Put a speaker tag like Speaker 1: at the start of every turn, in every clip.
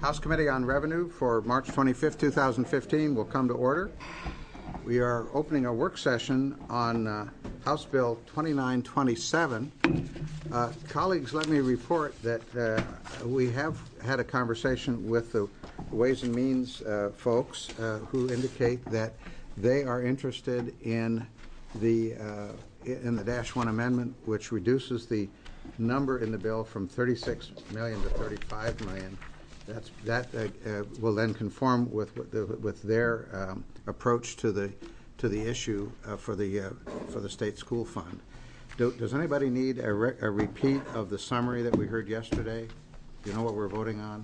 Speaker 1: House Committee on Revenue for March 25th, 2015 will come to order. We are opening a work session on House Bill 2927. Colleagues, let me report that we have had a conversation with the Ways and Means folks who indicate that they are interested in the Dash 1 amendment, which reduces the number in the bill from 36 million to 35 million. That will then conform with their approach to the issue for the state school fund. Does anybody need a repeat of the summary that we heard yesterday? Do you know what we're voting on?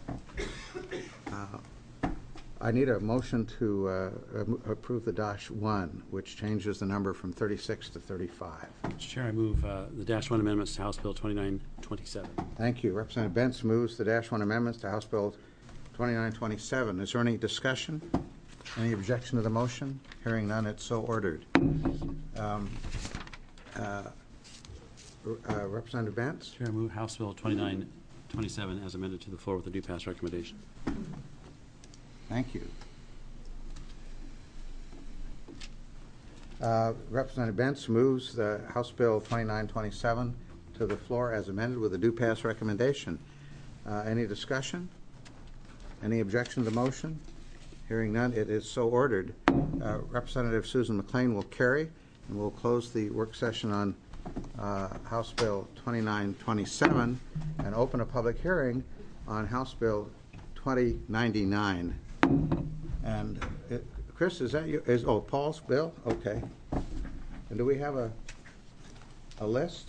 Speaker 1: I need a motion to approve the Dash 1, which changes the number from 36 to 35.
Speaker 2: Mr. Chair, I move the Dash 1 amendments to House Bill 2927.
Speaker 1: Thank you. Representative Bentz moves the Dash 1 amendments to House Bill 2927. Is there any discussion? Any objection to the motion? Hearing none, it's so ordered. Representative Bentz?
Speaker 2: Chair, I move House Bill 2927 as amended to the floor with a due pass recommendation.
Speaker 1: Thank you. Representative Bentz moves the House Bill 2927 to the floor as amended with a due pass recommendation. Any discussion? Any objection to the motion? Hearing none, it is so ordered. Representative Susan McLean will carry, and we'll close the work session on House Bill 2927 and open a public hearing on House Bill 2099. And Chris, is that you? Paul's bill? Okay. And do we have a list?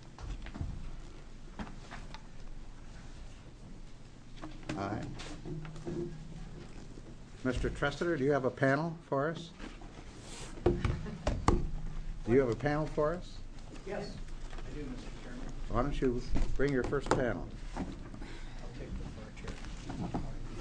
Speaker 1: All right. Mr. Tressiter, do you have a panel for us? Do you have a panel for us?
Speaker 3: Yes, I do, Mr. Chairman.
Speaker 1: Why don't you bring your first panel?
Speaker 3: I'll take the floor, Chair.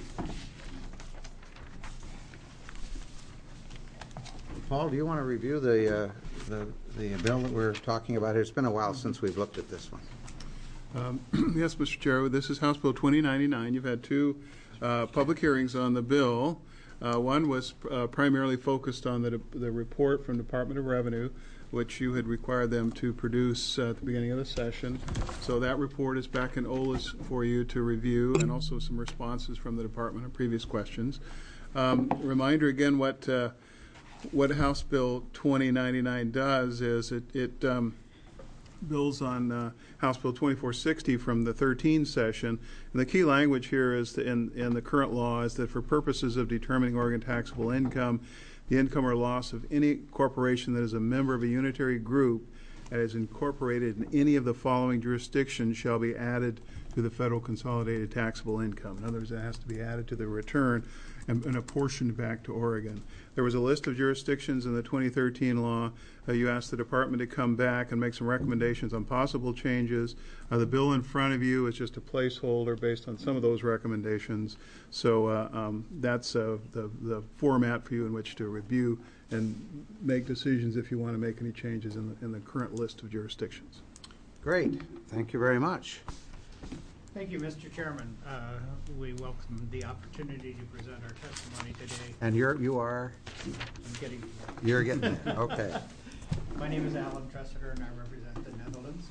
Speaker 1: Paul, do you want to review the bill that we're talking about here? It's been a while since we've looked at this one.
Speaker 4: Yes, Mr. Chair. This is House Bill 2099. You've had two public hearings on the bill. One was primarily focused on the report from Department of Revenue, which you had required them to produce at the beginning of the session. So that report is back in OLAS for you to review, and also some responses from the department on previous questions. Reminder again, what House Bill 2099 does is it bills on House Bill 2460 from the 13 session. And the key language here is in the current law is that for purposes of determining Oregon taxable income, the income or loss of any corporation that is a member of a unitary group and is incorporated in any of the following jurisdictions shall be added to the federal consolidated taxable income. In other words, it has to be added to the return and apportioned back to Oregon. There was a list of jurisdictions in the 2013 law. You asked the department to come back and make some recommendations on possible changes. The bill in front of you is just a placeholder based on some of those recommendations. So that's the format for you in which to review and make decisions if you want to make any changes in the current list of jurisdictions.
Speaker 1: Great. Thank you very much.
Speaker 3: Thank you, Mr. Chairman. We welcome the opportunity to present our testimony today.
Speaker 1: And you are?
Speaker 3: I'm getting there.
Speaker 1: You're getting there. Okay.
Speaker 3: My name is Alan Tressiter, and I represent the Netherlands.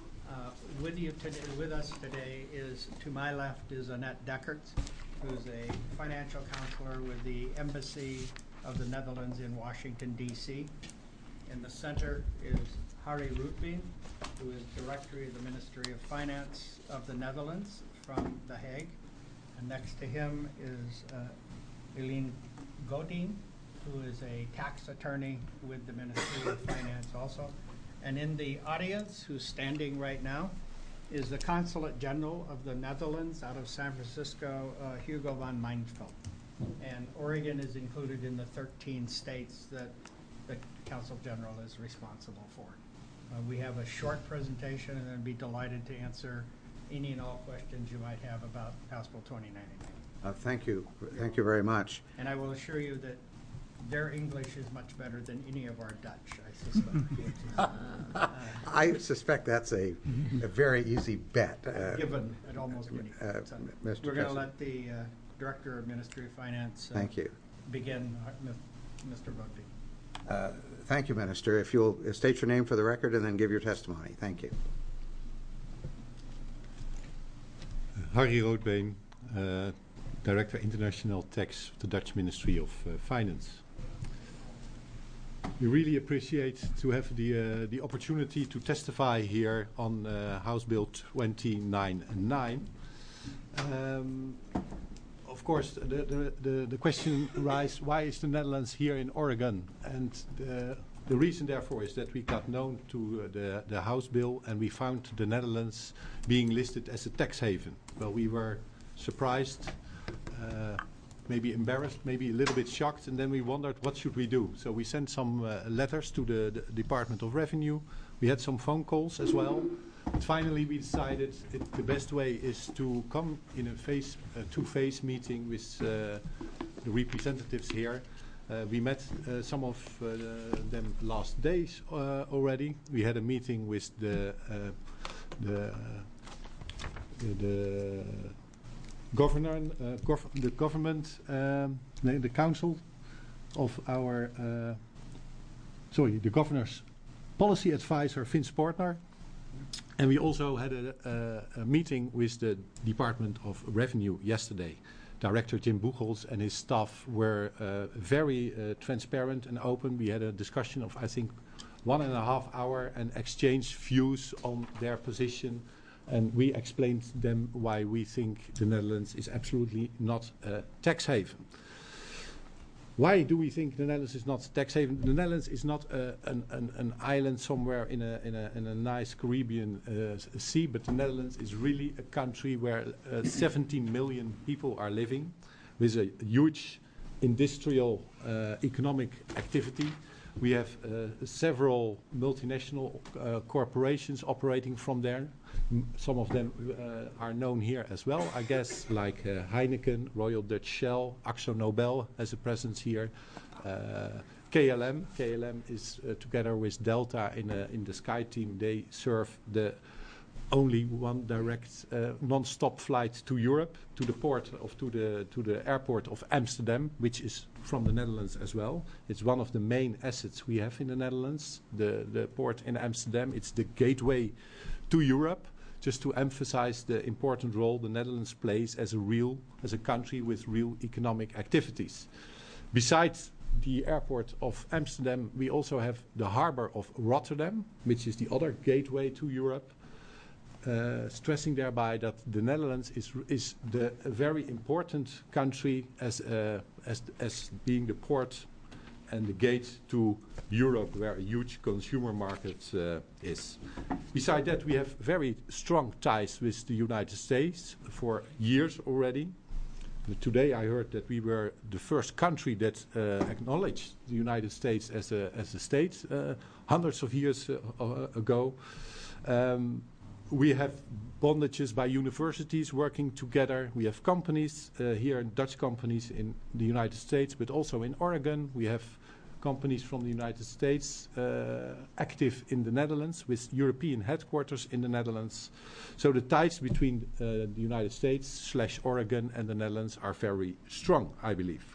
Speaker 3: With us today is, to my left, is Annette Deckerts, who's a financial counselor with the Embassy of the Netherlands in Washington, D.C. In the center is Harry Roetbeen, who is Director of the Ministry of Finance of the Netherlands from The Hague. And next to him is Eileen Godin, who is a tax attorney with the Ministry of Finance also. And in the audience, who's standing right now, is the Consulate General of the Netherlands out of San Francisco, Hugo van Meinsveld. And Oregon is included in the 13 states that the Consul General is responsible for. We have a short presentation, and then be delighted to answer any and all questions you might have about House Bill 2099.
Speaker 1: Thank you. Thank you very much.
Speaker 3: And I will assure you that Their English is much better than any of our Dutch, I suspect.
Speaker 1: I suspect that's a very easy bet.
Speaker 3: Given at almost any. So
Speaker 1: Mr.
Speaker 3: we're going to
Speaker 1: President.
Speaker 3: let the Director of Ministry of Finance
Speaker 1: Thank you.
Speaker 3: begin, Mr. Bugby.
Speaker 1: Thank you, Minister. If you'll state your name for the record and then give your testimony. Thank you.
Speaker 5: Harry Roodbeen, Director International Tax of the Dutch Ministry of Finance. We really appreciate to have the opportunity to testify here on House Bill 299. Of course, the question arises, why is the Netherlands here in Oregon? And the reason, therefore, is that we got known to the House Bill and we found the Netherlands being listed as a tax haven. Well, we were surprised, maybe embarrassed, maybe a little bit shocked, and then we wondered what should we do. So we sent some letters to the Department of Revenue. We had some phone calls as well. But finally, we decided the best way is to come in a two-phase meeting with the representatives here. We met some of them last days already. We had a meeting with the governor, the government, the council of our, the governor's policy advisor, Vince Portner. And we also had a meeting with the Department of Revenue yesterday. Director Jim Buchholz and his staff were very transparent and open. We had a discussion of, I think, 1.5 hours and exchanged views on their position. And we explained to them why we think the Netherlands is absolutely not a tax haven. Why do we think the Netherlands is not a tax haven? The Netherlands is not an island somewhere in a nice Caribbean sea, but the Netherlands is really a country where 17 million people are living, with a huge industrial economic activity. We have several multinational corporations operating from there. Some of them are known here as well, I guess, like Heineken, Royal Dutch Shell, Akzo Nobel has a presence here. KLM. KLM is together with Delta in the Sky Team. They serve the only one direct non-stop flight to Europe, to the airport of Amsterdam, which is from the Netherlands as well. It's one of the main assets we have in the Netherlands, the port in Amsterdam. It's the gateway to Europe, just to emphasize the important role the Netherlands plays as a country with real economic activities. Besides the airport of Amsterdam, we also have the harbor of Rotterdam, which is the other gateway to Europe. Stressing thereby that the Netherlands is the very important country as being the port and the gate to Europe, where a huge consumer market is. Besides that, we have very strong ties with the United States for years already. Today I heard that we were the first country that acknowledged the United States as a state hundreds of years ago. We have bondages by universities working together. We have companies here, Dutch companies in the United States, but also in Oregon. We have companies from the United States active in the Netherlands with European headquarters in the Netherlands. So the ties between the United States / Oregon and the Netherlands are very strong, I believe.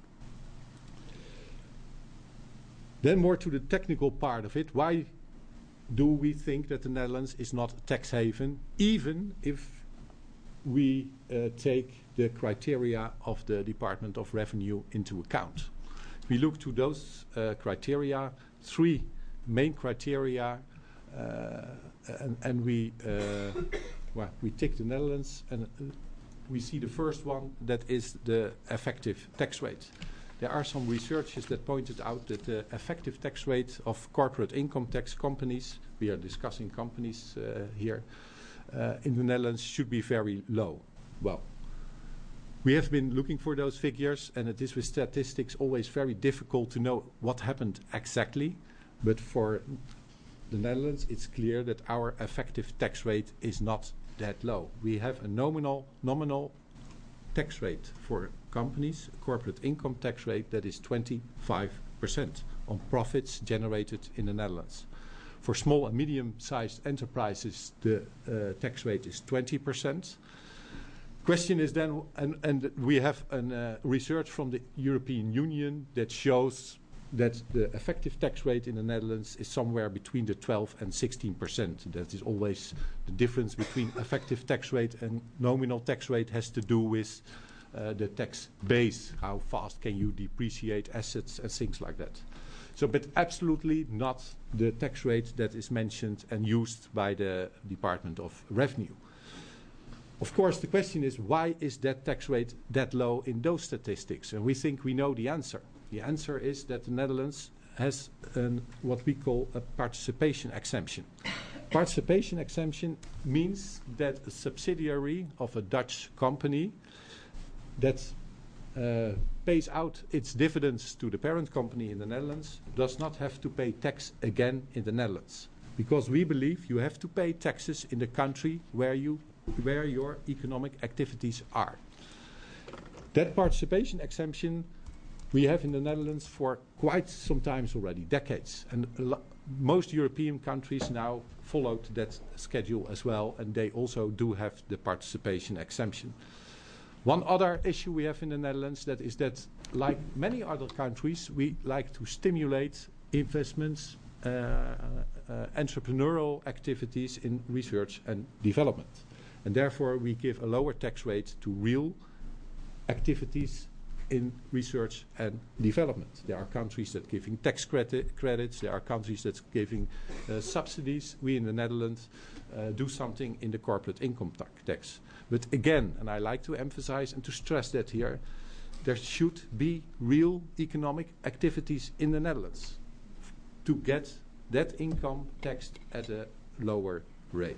Speaker 5: Then more to the technical part of it. Why do we think that the Netherlands is not a tax haven, even if we take the criteria of the Department of Revenue into account? We look to those criteria, 3 main criteria, and we tick the Netherlands, and we see the first one, that is the effective tax rate. There are some researches that pointed out that the effective tax rate of corporate income tax companies, we are discussing companies here, in the Netherlands should be very low. Well, we have been looking for those figures, and it is with statistics always very difficult to know what happened exactly. But for the Netherlands, it's clear that our effective tax rate is not that low. We have a nominal tax rate for companies, corporate income tax rate, that is 25%. 20% on profits generated in the Netherlands. For small and medium-sized enterprises, the tax rate is 20%. Question is then, and we have research from the European Union that shows that the effective tax rate in the Netherlands is somewhere between the 12 and 16%. That is always the difference between effective tax rate and nominal tax rate has to do with the tax base. How fast can you depreciate assets and things like that. So, but absolutely not the tax rate that is mentioned and used by the Department of Revenue. Of course, the question is, why is that tax rate that low in those statistics? And we think we know the answer. The answer is that the Netherlands has what we call a participation exemption. Participation exemption means that a subsidiary of a Dutch company that pays out its dividends to the parent company in the Netherlands does not have to pay tax again in the Netherlands. Because we believe you have to pay taxes in the country where your economic activities are. That participation exemption we have in the Netherlands for quite some time already, decades. And most European countries now followed that schedule as well, and they also do have the participation exemption. One other issue we have in the Netherlands that is that, like many other countries, we like to stimulate investments, entrepreneurial activities in research and development. And therefore, we give a lower tax rate to real activities in research and development. There are countries that are giving tax credits. There are countries that are giving subsidies. We in the Netherlands do something in the corporate income tax. But again, and I like to emphasize and to stress that here, there should be real economic activities in the Netherlands to get that income taxed at a lower rate.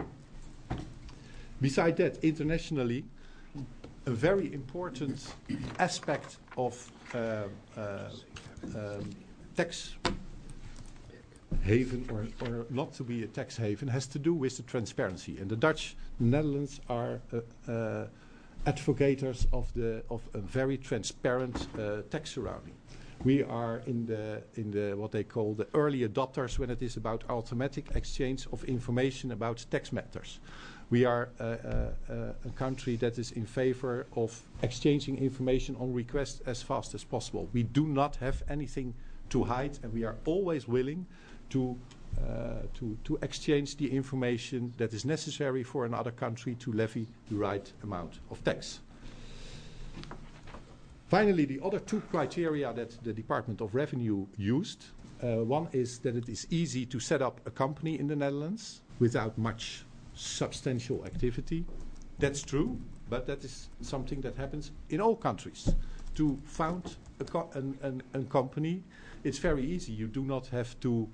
Speaker 5: Besides that, internationally, a very important aspect of tax haven or not to be a tax haven has to do with the transparency. And the Netherlands are advocates of a very transparent tax surrounding. We are in the what they call the early adopters when it is about automatic exchange of information about tax matters. We are a country that is in favor of exchanging information on request as fast as possible. We do not have anything to hide, and we are always willing to exchange the information that is necessary for another country to levy the right amount of tax. Finally, the other two criteria that the Department of Revenue used, one is that it is easy to set up a company in the Netherlands without much substantial activity. That's true, but that is something that happens in all countries. To found a company, it's very easy. You do not have to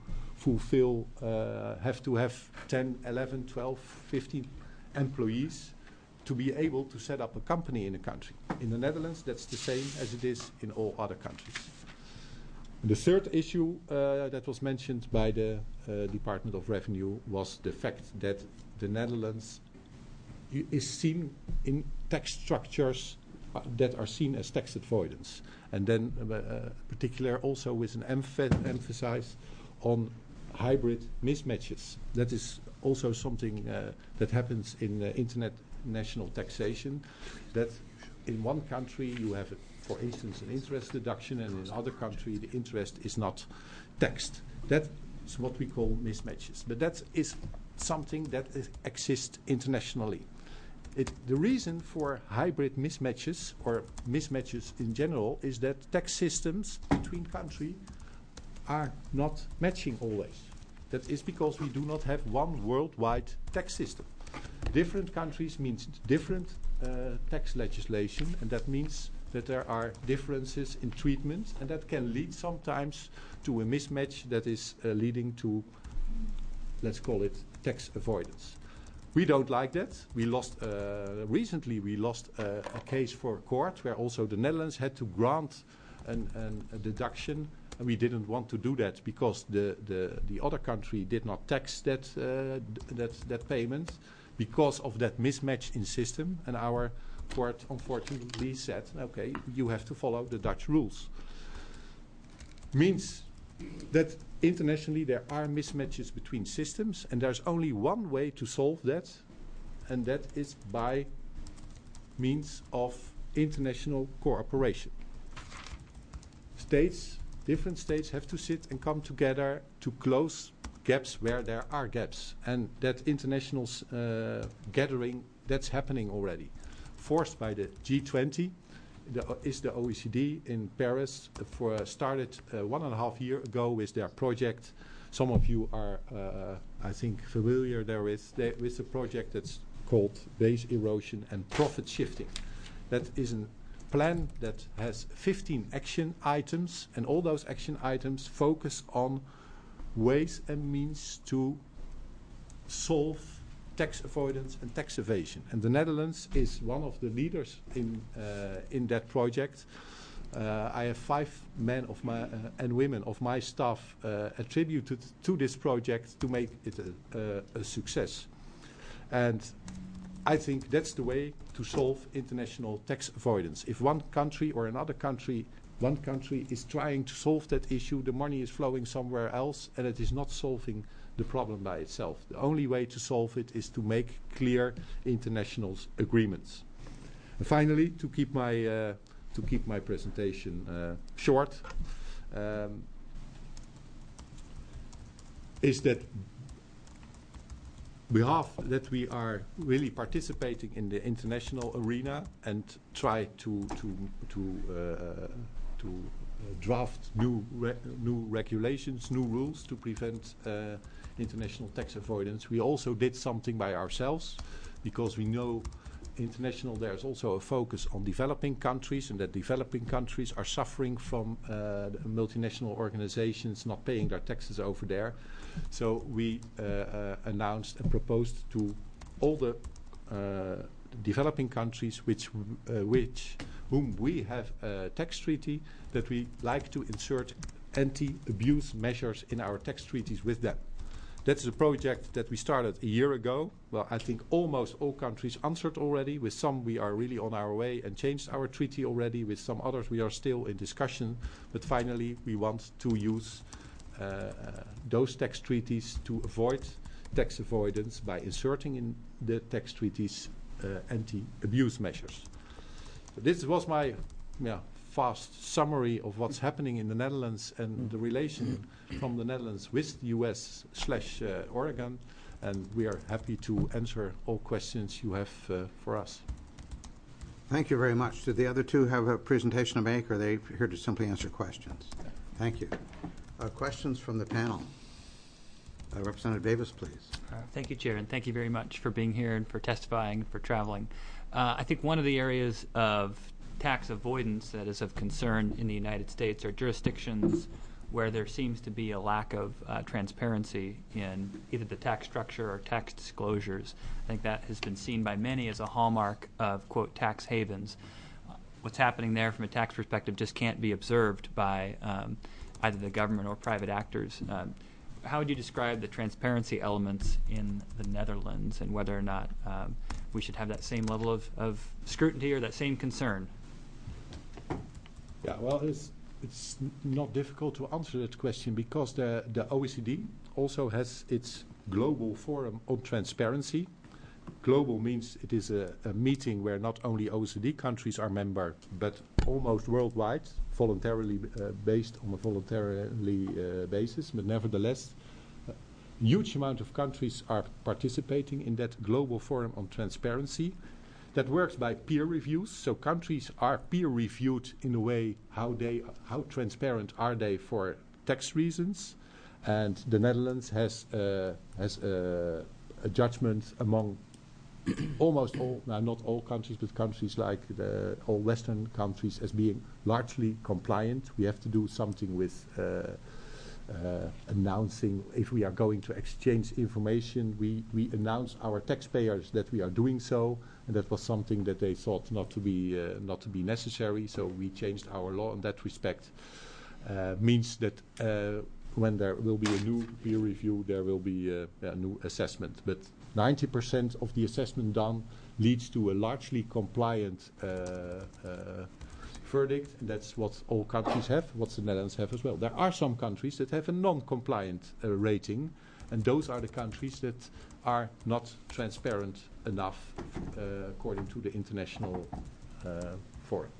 Speaker 5: have to have 10, 11, 12, 15 employees to be able to set up a company in a country. In the Netherlands, that's the same as it is in all other countries. The third issue that was mentioned by the Department of Revenue was the fact that the Netherlands is seen in tax structures that are seen as tax avoidance. And then particular also with an emphasis on hybrid mismatches. That is also something that happens in international taxation, that in one country you have, for instance, an interest deduction, and in another country the interest is not taxed. That is what we call mismatches. But that is something that exists internationally. The reason for hybrid mismatches, or mismatches in general, is that tax systems between countries are not matching always. That is because we do not have one worldwide tax system. Different countries means different tax legislation, and that means that there are differences in treatment, and that can lead sometimes to a mismatch that is leading to, let's call it, tax avoidance. We don't like that. We lost recently. We lost a case for court where also the Netherlands had to grant a deduction, and we didn't want to do that because the other country did not tax that payment because of that mismatch in system, and our court unfortunately said, okay, you have to follow the Dutch rules. means that internationally there are mismatches between systems, and there's only one way to solve that, and that is by means of international cooperation. Different states have to sit and come together to close gaps where there are gaps, and that international gathering, that's happening already. Forced by the G20, is the OECD in Paris, started 1.5 years ago with their project. Some of you are, I think, familiar with the project that's called Base Erosion and Profit Shifting. That is a plan that has 15 action items, and all those action items focus on ways and means to solve tax avoidance and tax evasion. And the Netherlands is one of the leaders in that project. I have 5 men of my and women of my staff attributed to this project to make it a success. And I think that's the way to solve international tax avoidance. If one country or another country, one country is trying to solve that issue, the money is flowing somewhere else, and it is not solving the problem by itself. The only way to solve it is to make clear international agreements. And finally, to keep my presentation short, is that we are really participating in the international arena and try to draft new regulations, new rules to prevent international tax avoidance. We also did something by ourselves because we know there's also a focus on developing countries, and that developing countries are suffering from the multinational organizations not paying their taxes over there. So we announced and proposed to all the developing countries whom we have a tax treaty, that we like to insert anti-abuse measures in our tax treaties with them. That's a project that we started a year ago. Well, I think almost all countries answered already. With some we are really on our way and changed our treaty already. With some others we are still in discussion. But finally we want to use those tax treaties to avoid tax avoidance by inserting in the tax treaties anti-abuse measures. So this was my fast summary of what's happening in the Netherlands and the relation from the Netherlands with the US/Oregon, and we are happy to answer all questions you have for us.
Speaker 1: Thank you very much. Do the other two have a presentation to make, or are they here to simply answer questions? Thank you. Questions from the panel. Representative Davis, please.
Speaker 6: Thank you, Chair, and thank you very much for being here and for testifying, for traveling. I think one of the areas of tax avoidance that is of concern in the United States are jurisdictions where there seems to be a lack of transparency in either the tax structure or tax disclosures. I think that has been seen by many as a hallmark of, quote, tax havens. What's happening there from a tax perspective just can't be observed by either the government or private actors. How would you describe the transparency elements in the Netherlands, and whether or not we should have that same level of scrutiny or that same concern?
Speaker 5: Yeah, well, it's not difficult to answer that question because the OECD also has its Global Forum on Transparency. Global means it is a meeting where not only OECD countries are member, but almost worldwide, voluntarily based on a voluntarily basis. But nevertheless, a huge amount of countries are participating in that Global Forum on Transparency. That works by peer reviews, so countries are peer reviewed in a way how transparent are they for tax reasons, and the Netherlands has a judgment among almost all, not all countries, but countries like all Western countries as being largely compliant. We have to do something with announcing if we are going to exchange information. We announce our taxpayers that we are doing so, and that was something that they thought not to be necessary. So we changed our law in that respect. Means that when there will be a new peer review, there will be a new assessment. But 90% of the assessment done leads to a largely compliant verdict, and that's what all countries have, what the Netherlands have as well. There are some countries that have a non-compliant rating, and those are the countries that are not transparent enough according to the international forum.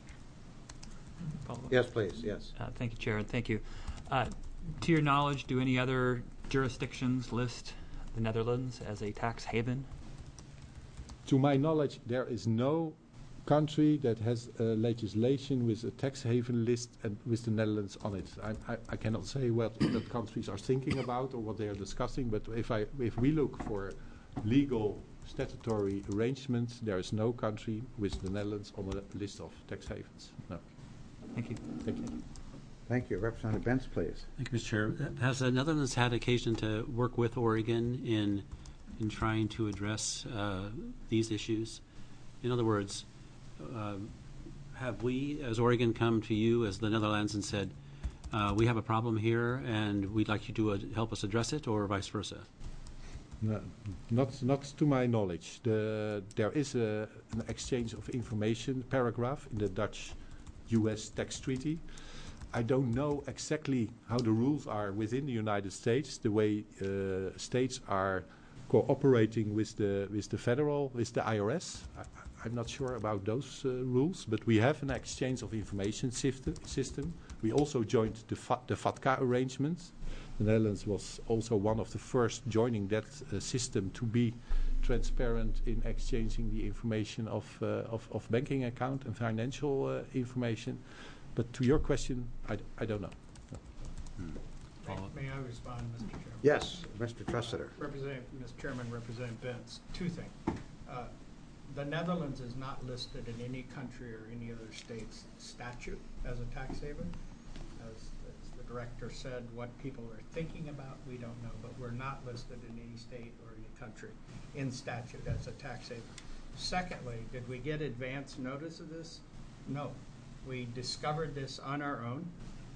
Speaker 6: Follow-up.
Speaker 1: Yes, please, yes.
Speaker 6: Thank you, Chair, and thank you. To your knowledge, do any other jurisdictions list the Netherlands as a tax haven?
Speaker 5: To my knowledge, there is no country that has legislation with a tax haven list and with the Netherlands on it. I cannot say what countries are thinking about or what they are discussing, but if we look for legal statutory arrangements, there is no country with the Netherlands on a list of tax havens. No.
Speaker 6: Thank you.
Speaker 5: Thank you.
Speaker 1: Thank you. Representative Bentz, please.
Speaker 2: Thank you, Mr. Chair. Has the Netherlands had occasion to work with Oregon in trying to address these issues? In other words, have we, as Oregon, come to you as the Netherlands and said, we have a problem here and we'd like you to help us address it, or vice versa?
Speaker 5: No, not to my knowledge. There is an exchange of information paragraph in the Dutch-U.S. tax treaty. I don't know exactly how the rules are within the United States, the way states are cooperating with the IRS. I'm not sure about those rules, but we have an exchange of information system. We also joined the FATCA arrangement. The Netherlands was also one of the first joining that system to be transparent in exchanging the information of banking account and financial information. But to your question, I don't know. No.
Speaker 3: May I respond, Mr. Chairman?
Speaker 1: Yes, Mr. Tressiter.
Speaker 3: Mr. Chairman, Representative Bentz, two things. The Netherlands is not listed in any country or any other state's statute as a tax haven. As the director said, what people are thinking about, we don't know, but we're not listed in any state or any country in statute as a tax haven. Secondly, did we get advance notice of this? No. We discovered this on our own.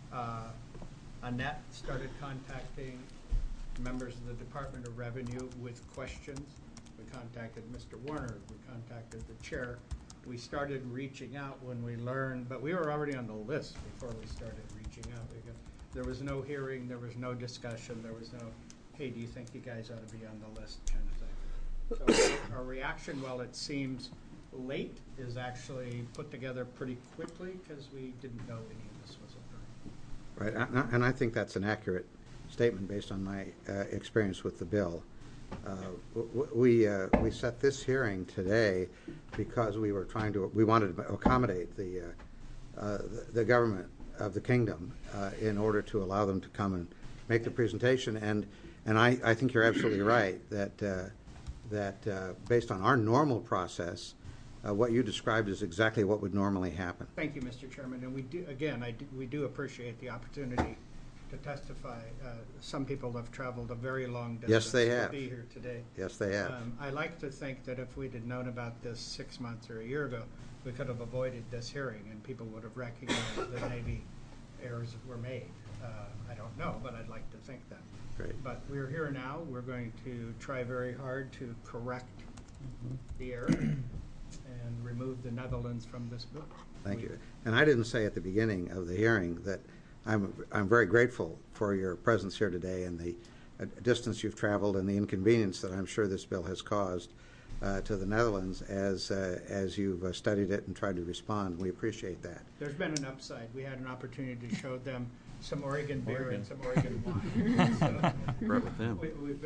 Speaker 3: Annette started contacting members of the Department of Revenue with questions. We contacted Mr. Warner. We contacted the chair. We started reaching out when we learned, but we were already on the list before we started reaching out. There was no hearing. There was no discussion. There was no, hey, do you think you guys ought to be on the list kind of thing. So our reaction, while it seems late, is actually put together pretty quickly because we didn't know any of this was occurring.
Speaker 1: Right, and I think that's an accurate statement based on my experience with the bill. We set this hearing today because we wanted to accommodate the government of the kingdom in order to allow them to come and make the presentation. And I think you're absolutely right that based on our normal process, what you described is exactly what would normally happen.
Speaker 3: Thank you, Mr. Chairman. And we do, again, we do appreciate the opportunity to testify. Some people have traveled a very long distance
Speaker 1: Yes, they have.
Speaker 3: to be here today.
Speaker 1: Yes, they have.
Speaker 3: I like to think that if we'd had known about this 6 months or a year ago, we could have avoided this hearing and people would have recognized that maybe errors were made. I don't know, but I'd like to think that.
Speaker 1: Great.
Speaker 3: But we're here now. We're going to try very hard to correct the error and remove the Netherlands from this bill.
Speaker 1: Thank you. And I didn't say at the beginning of the hearing that I'm very grateful for your presence here today and the distance you've traveled and the inconvenience that I'm sure this bill has caused to the Netherlands as you've studied it and tried to respond. We appreciate that.
Speaker 3: There's been an upside. We had an opportunity to show them some Oregon beer and some Oregon wine. So
Speaker 2: Right with them.
Speaker 3: we've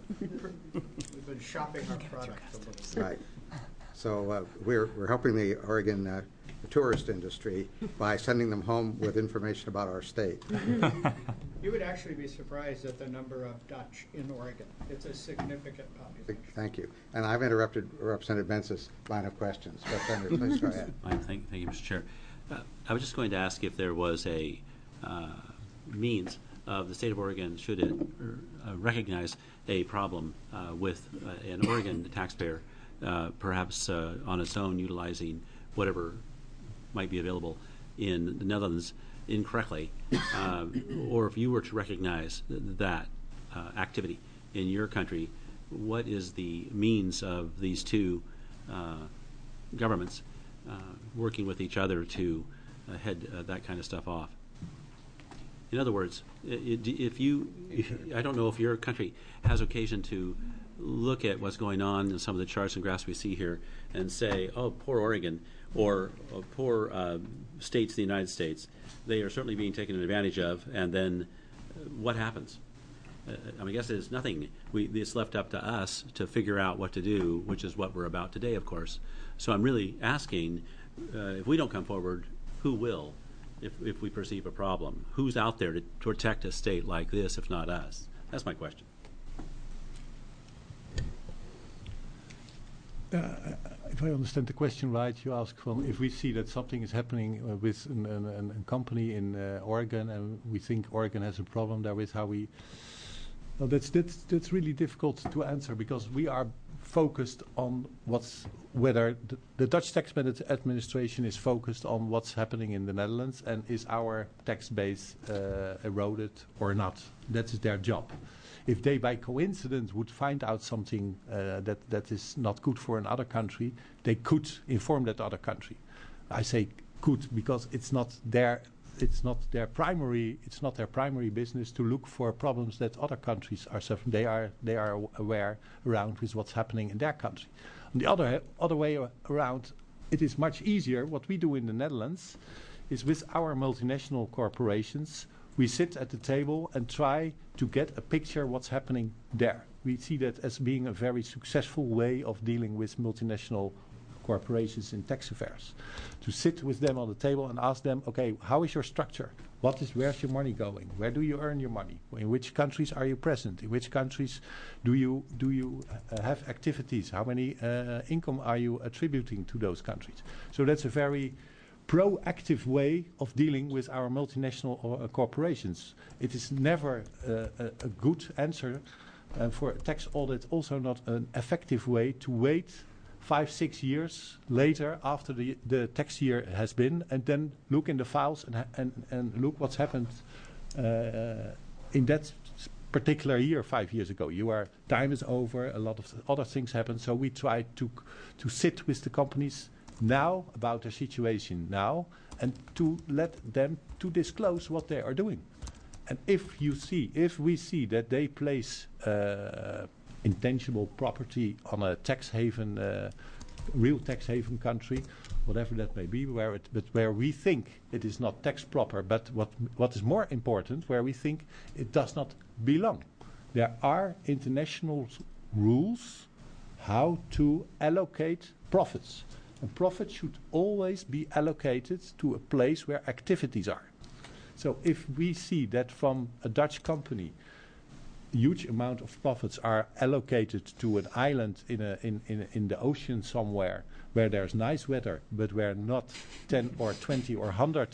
Speaker 3: been shopping our products a little bit.
Speaker 1: Right. So we're helping the Oregon tourist industry by sending them home with information about our state.
Speaker 3: You would actually be surprised at the number of Dutch in Oregon. It's a significant population.
Speaker 1: Thank you. And I've interrupted Representative Bentz's line of questions. Representative, please go ahead.
Speaker 2: Thank you, Mr. Chair. I was just going to ask if there was a means of the state of Oregon should it recognize a problem with an Oregon taxpayer, perhaps on its own utilizing whatever might be available in the Netherlands incorrectly, or if you were to recognize that activity in your country, what is the means of these two governments working with each other to head that kind of stuff off. In other words, I don't know if your country has occasion to look at what's going on in some of the charts and graphs we see here and say, oh, poor Oregon, or poor states of the United States, they are certainly being taken advantage of, and then what happens? I guess there's nothing. It's left up to us to figure out what to do, which is what we're about today, of course. So I'm really asking, if we don't come forward, who will? If we perceive a problem, who's out there to protect a state like this, if not us? That's my question.
Speaker 5: If I understand the question right, you ask if we see that something is happening with a company in Oregon, and we think Oregon has a problem there with how we. Well, that's really difficult to answer, because we are focused on whether the Dutch tax administration is focused on what's happening in the Netherlands, and is our tax base eroded or not. That is their job. If they by coincidence would find out something that is not good for another country, they could inform that other country. I say could because it's not their primary business to look for problems that other countries are suffering. They are aware around with what's happening in their country. On the other way around, it is much easier. What we do in the Netherlands is with our multinational corporations, we sit at the table and try to get a picture of what's happening there. We see that as being a very successful way of dealing with multinational corporations in tax affairs. To sit with them on the table and ask them, okay, how is your structure? Where's your money going? Where do you earn your money? In which countries are you present? In which countries do you have activities? How many income are you attributing to those countries? So that's a very proactive way of dealing with our multinational corporations. It is never a good answer for a tax audit, also not an effective way to wait 5-6 years later after the tax year has been, and then look in the files and look what's happened in that particular year 5 years ago. Time is over, a lot of other things happen, so we try to sit with the companies now about their situation now, and to let them to disclose what they are doing. And if we see that they place intangible property on a tax haven, real tax haven country, whatever that may be, where we think it is not tax proper, but what is more important, where we think it does not belong. There are international rules how to allocate profits. And profits should always be allocated to a place where activities are. So if we see that from a Dutch company, a huge amount of profits are allocated to an island in the ocean somewhere where there's nice weather, but where not 10 or 20 or 100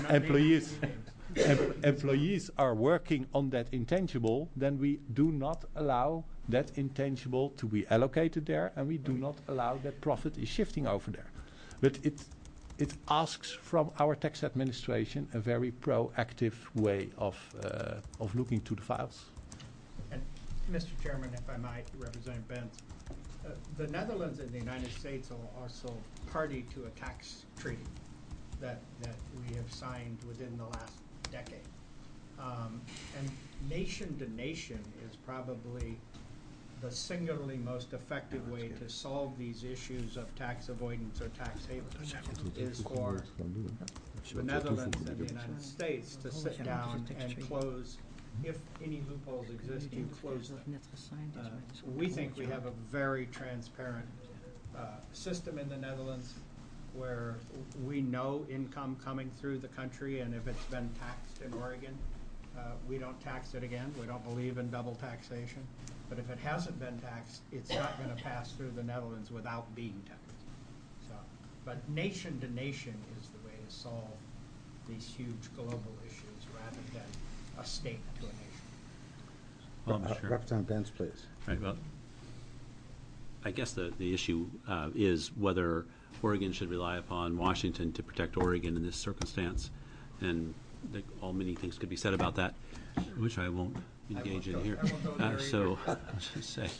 Speaker 5: employees are working on that intangible, then we do not allow that intangible to be allocated there, and we do not allow that profit is shifting over there. But it asks from our tax administration a very proactive way of looking to the files.
Speaker 3: And Mr. Chairman, if I might, Representative Benz, the Netherlands and the United States are also party to a tax treaty that we have signed within the last decade. And nation to nation is probably the singularly most effective way to solve these issues of tax avoidance or tax havens is for the Netherlands and the United States to sit down and close, if any loopholes exist, to close them. We think we have a very transparent system in the Netherlands where we know income coming through the country, and if it's been taxed in Oregon, we don't tax it again. We don't believe in double taxation. But if it hasn't been taxed, it's not going to pass through the Netherlands without being taxed. So, but nation to nation is the way to solve these huge global issues rather than a state to a nation.
Speaker 2: Well, sure.
Speaker 1: Representative Benz, please.
Speaker 2: Right. Well, I guess the issue is whether Oregon should rely upon Washington to protect Oregon in this circumstance, and many things could be said about that, which I won't engage in here. So, let's just say,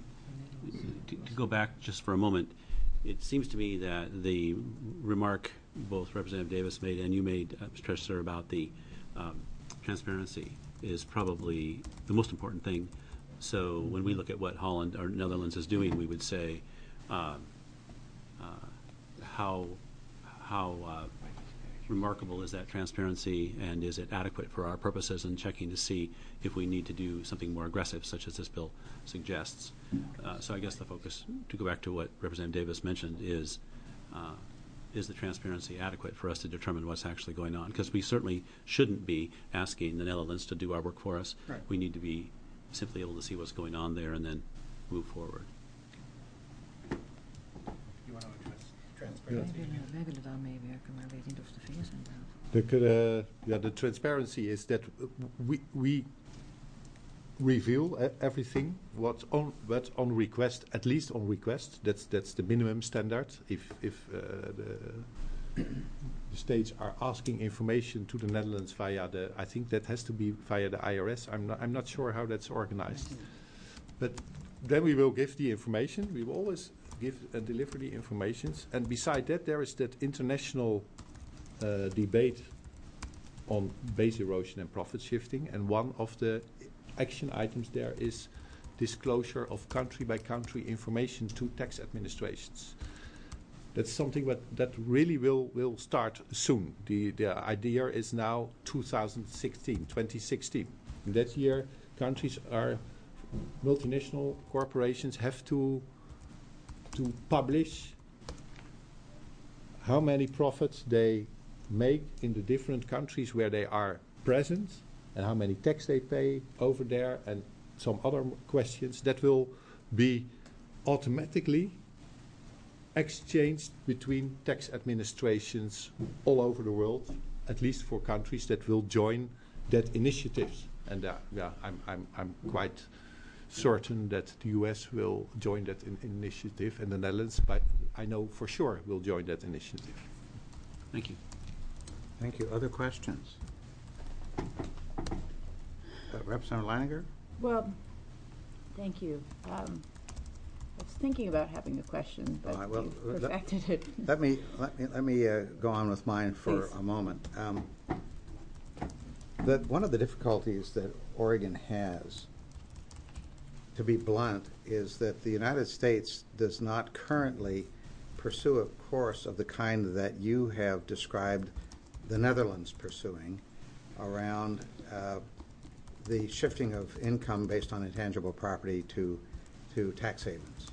Speaker 2: to go back just for a moment, it seems to me that the remark both Representative Davis made and you made, Mr. Treasurer, about the transparency is probably the most important thing. So when we look at what Holland or Netherlands is doing, we would say how remarkable is that transparency, and is it adequate for our purposes, and checking to see if we need to do something more aggressive, such as this bill suggests. So I guess the focus, to go back to what Representative Davis mentioned, is the transparency adequate for us to determine what's actually going on? Because we certainly shouldn't be asking the Netherlands to do our work for us.
Speaker 3: Right.
Speaker 2: We need to be simply able to see what's going on there and then move forward.
Speaker 3: You want to address transparency?
Speaker 7: Wij willen daar meewerken, maar weet niet of de vingers zijn laten.
Speaker 5: The transparency is that we reveal everything what's on request, at least on request. That's the minimum standard. If the states are asking information to the Netherlands via I think that has to be via the IRS. I'm not sure how that's organized, but then we will give the information. We will always give and deliver the informations. And beside that, there is that international debate on base erosion and profit shifting, and one of the action items there is disclosure of country-by-country information to tax administrations. That's something that really will start soon. The idea is now 2016. In that year, multinational corporations have to publish how many profits they make in the different countries where they are present, and how many tax they pay over there, and some other questions that will be automatically exchanged between tax administrations all over the world, at least for countries that will join that initiative. And I'm quite certain that the US will join that initiative, and the Netherlands, but I know for sure, will join that initiative.
Speaker 2: Thank you.
Speaker 1: Thank you. Other questions? Representative Leininger?
Speaker 7: Well, thank you. I was thinking about having a question, but
Speaker 1: Well,
Speaker 7: you perfected it.
Speaker 1: Let me go on with mine for
Speaker 7: Please.
Speaker 1: a moment. One of the difficulties that Oregon has, to be blunt, is that the United States does not currently pursue a course of the kind that you have described the Netherlands pursuing around the shifting of income based on intangible property to tax havens.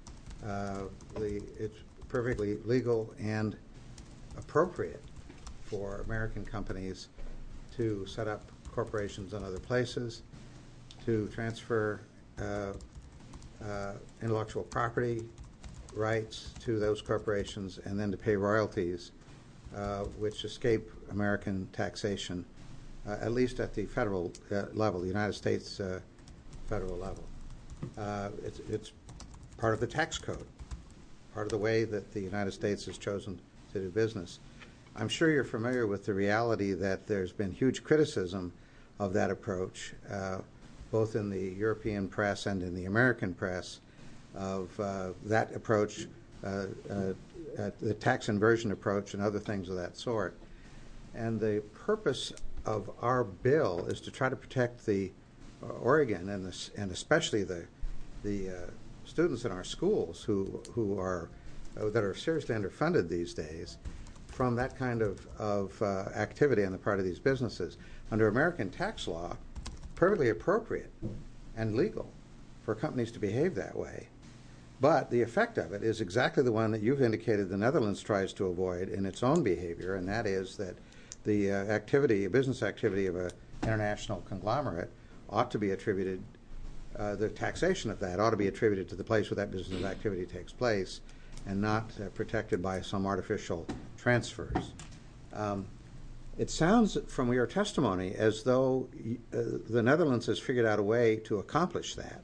Speaker 1: It's perfectly legal and appropriate for American companies to set up corporations in other places, to transfer intellectual property rights to those corporations, and then to pay royalties which escape American taxation, at least at the federal level, the United States federal level. It's part of the tax code, part of the way that the United States has chosen to do business. I'm sure you're familiar with the reality that there's been huge criticism of that approach, both in the European press and in the American press, of that approach, the tax inversion approach and other things of that sort. And the purpose of our bill is to try to protect the Oregon and especially the students in our schools who are seriously underfunded these days from that kind of activity on the part of these businesses. Under American tax law, perfectly appropriate and legal for companies to behave that way. But the effect of it is exactly the one that you've indicated the Netherlands tries to avoid in its own behavior, and that is that the business activity of an international conglomerate ought to be attributed, the taxation of that ought to be attributed to the place where that business activity takes place, and not protected by some artificial transfers. It sounds from your testimony as though the Netherlands has figured out a way to accomplish that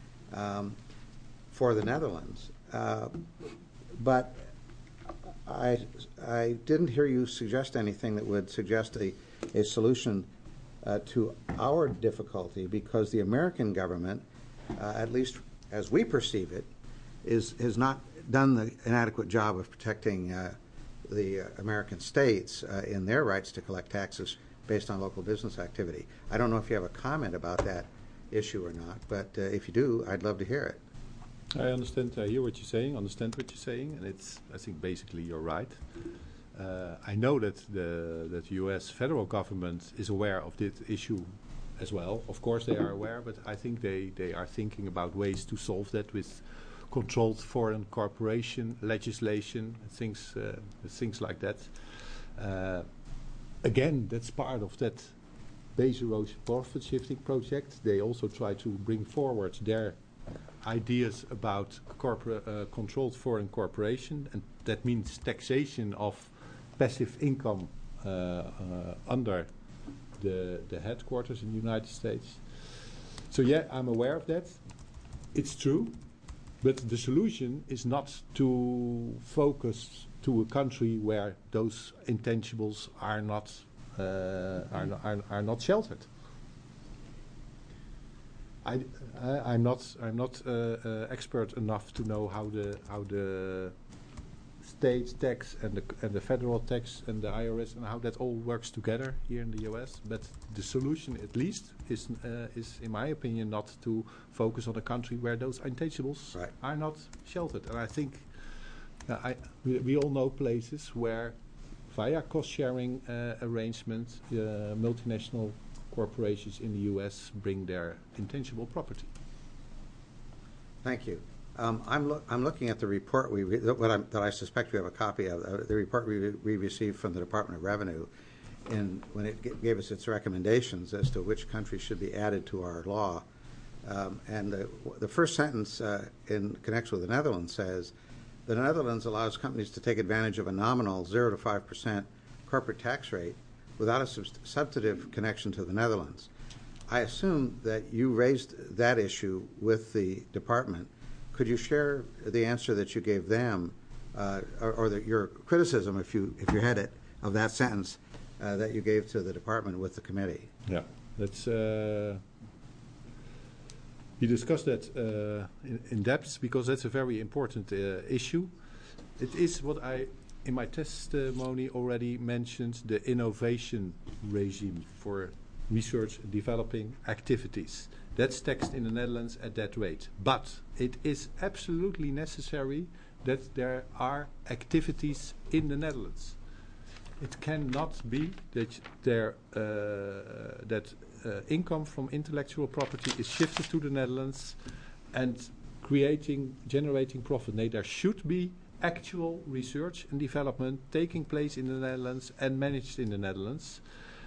Speaker 1: for the Netherlands. But I didn't hear you suggest anything that would suggest a solution to our difficulty, because the American government, at least as we perceive it, has not done an adequate job of protecting the American states in their rights to collect taxes based on local business activity. I don't know if you have a comment about that issue or not, but if you do, I'd love to hear it.
Speaker 8: I understand. I hear what you're saying. Understand what you're saying, and I think basically you're right. I know that the U.S. federal government is aware of this issue as well. Of course, they are aware, but I think they are thinking about ways to solve that with controlled foreign corporation legislation, things like that. Again, that's part of that base erosion profit shifting project. They also try to bring forward their ideas about controlled foreign corporation, and that means taxation of passive income under the headquarters in the United States. So yeah, I'm aware of that. It's true, but the solution is not to focus to a country where those intangibles are not sheltered. I'm not expert enough to know how the state tax and the federal tax and the IRS and how that all works together here in the U.S. But the solution, at least, is in my opinion, not to focus on a country where those intangibles are not sheltered. And I think we all know places where, via cost-sharing arrangements, multinational corporations in the U.S. bring their intangible property.
Speaker 1: Thank you. I'm looking at the report that I suspect you have a copy of, the report we received from the Department of Revenue, when it gave us its recommendations as to which countries should be added to our law. And the first sentence in connection with the Netherlands says, the Netherlands allows companies to take advantage of a nominal 0 to 5% corporate tax rate without a substantive connection to the Netherlands. I assume that you raised that issue with the department. Could you share the answer that you gave them, or your criticism, if you had it, of that sentence that you gave to the department with the committee?
Speaker 8: Yeah, that's. We discussed that in depth because that's a very important issue. It is what I, in my testimony, already mentioned, the innovation regime for research and developing activities. That's taxed in the Netherlands at that rate. But it is absolutely necessary that there are activities in the Netherlands. It cannot be that income from intellectual property is shifted to the Netherlands and generating profit. No, there should be actual research and development taking place in the Netherlands and managed in the Netherlands.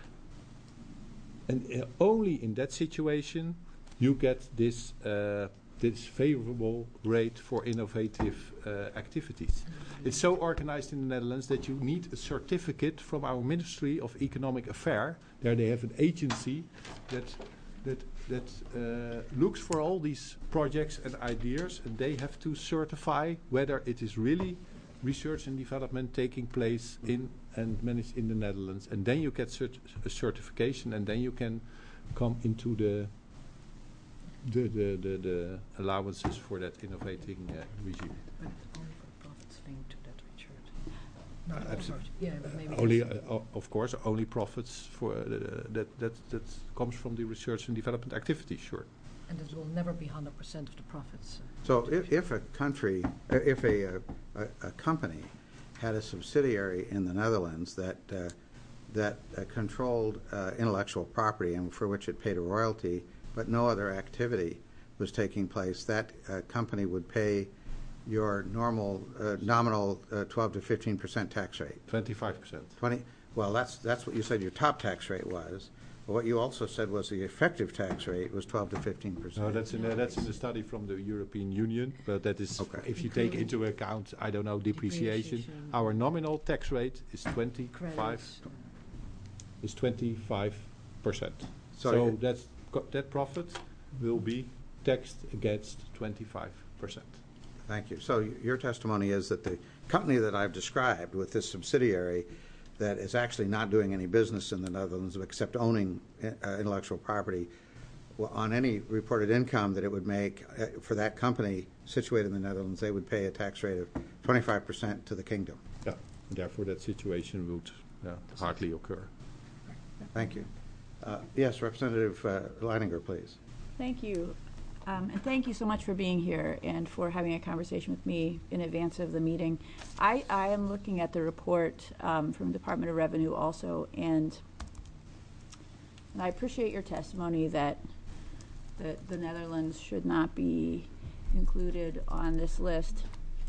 Speaker 8: And only in that situation you get this favorable rate for innovative activities. It's so organized in the Netherlands that you need a certificate from our Ministry of Economic Affairs. There they have an agency that looks for all these projects and ideas, and they have to certify whether it is really research and development taking place in and managed in the Netherlands. And then you get a certification, and then you can come into the allowances for that innovating regime.
Speaker 9: But only for profits linked to that research.
Speaker 3: Not
Speaker 8: Absolutely.
Speaker 9: Yeah, but maybe
Speaker 8: Only, of course, only profits for that comes from the research and development activity. Sure.
Speaker 9: and it will never be 100% of the profits.
Speaker 1: So if a country, if a company had a subsidiary in the Netherlands that controlled intellectual property and for which it paid a royalty, but no other activity was taking place, that company would pay your normal nominal 12 to 15% tax rate.
Speaker 8: 25%.
Speaker 1: 20. Well, that's what you said your top tax rate was. But what you also said was the effective tax rate was 12 to 15%.
Speaker 8: No, that's in the study from the European Union. But that is,
Speaker 1: okay,
Speaker 8: if you take into account, I don't know, depreciation. Our nominal tax rate is 25. Is 25%. So that profit will be taxed against 25%.
Speaker 1: Thank you. So your testimony is that the company that I've described with this subsidiary that is actually not doing any business in the Netherlands except owning intellectual property, on any reported income that it would make for that company situated in the Netherlands, they would pay a tax rate of 25% to the kingdom.
Speaker 8: Yeah, Therefore, that situation would hardly occur.
Speaker 1: Thank you. Yes, Representative Leininger, please.
Speaker 7: Thank you. And thank you so much for being here and for having a conversation with me in advance of the meeting. I am looking at the report from Department of Revenue also, and I appreciate your testimony that the Netherlands should not be included on this list.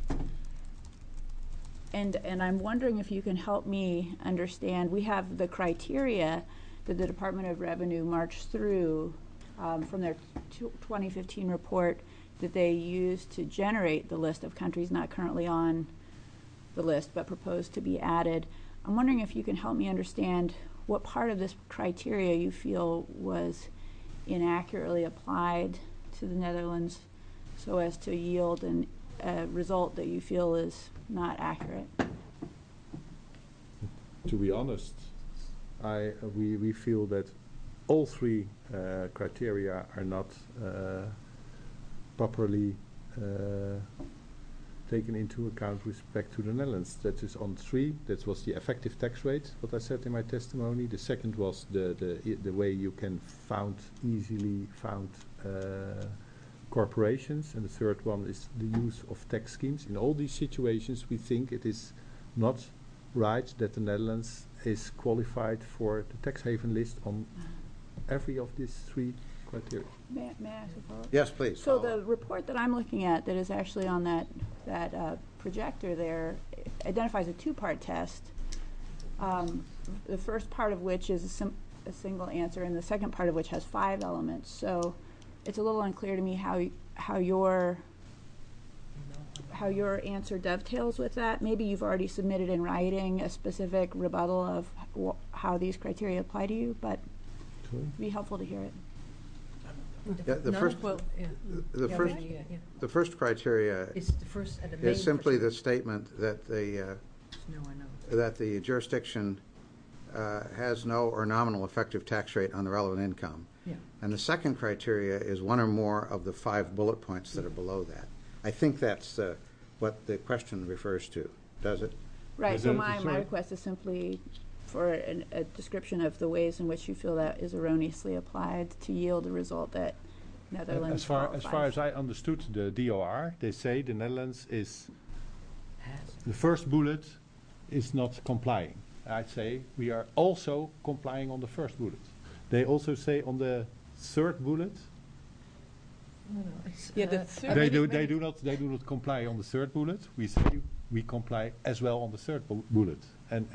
Speaker 7: And I'm wondering if you can help me understand. We have the criteria that the Department of Revenue marched through from their 2015 report that they used to generate the list of countries not currently on the list but proposed to be added. I'm wondering if you can help me understand what part of this criteria you feel was inaccurately applied to the Netherlands so as to yield a result that you feel is not accurate.
Speaker 8: To be honest, we feel that all three criteria are not properly taken into account with respect to the Netherlands. That is on 3. That was the effective tax rate, what I said in my testimony. The second was the way you can easily found corporations, and the third one is the use of tax schemes. In all these situations, we think it is not right that the Netherlands is qualified for the tax haven list on every of these 3 criteria.
Speaker 7: May I ask a follow-up?
Speaker 1: Yes, please.
Speaker 7: So the report that I'm looking at that is actually on that projector there identifies a 2-part test. The first part of which is a single answer, and the second part of which has 5 elements. So it's a little unclear to me how your answer dovetails with that. Maybe you've already submitted in writing a specific rebuttal of how these criteria apply to you, but it'd be helpful to hear it.
Speaker 1: Yeah, the first criteria
Speaker 9: It's the first and the main
Speaker 1: is simply the
Speaker 9: criteria.
Speaker 1: statement that the
Speaker 9: No, I know.
Speaker 1: that the jurisdiction has no or nominal effective tax rate on the relevant income.
Speaker 9: Yeah.
Speaker 1: And the second criteria is 1 or more of the 5 bullet points that are below that. I think that's what the question refers to, does it?
Speaker 7: Right,
Speaker 4: Is
Speaker 7: so
Speaker 4: that-
Speaker 7: my
Speaker 4: sorry.
Speaker 7: request is simply for a description of the ways in which you feel that is erroneously applied to yield a result that Netherlands
Speaker 8: As far
Speaker 7: qualifies.
Speaker 8: as I understood the DOR, they say the Netherlands is,
Speaker 9: Has.
Speaker 8: the first bullet is not complying. I'd say we are also complying on the first bullet. They also say on the third bullet,
Speaker 9: No, it's,
Speaker 7: Yeah, the third-
Speaker 8: they do not comply on the third bullet. We say we comply as well on the third bullet. And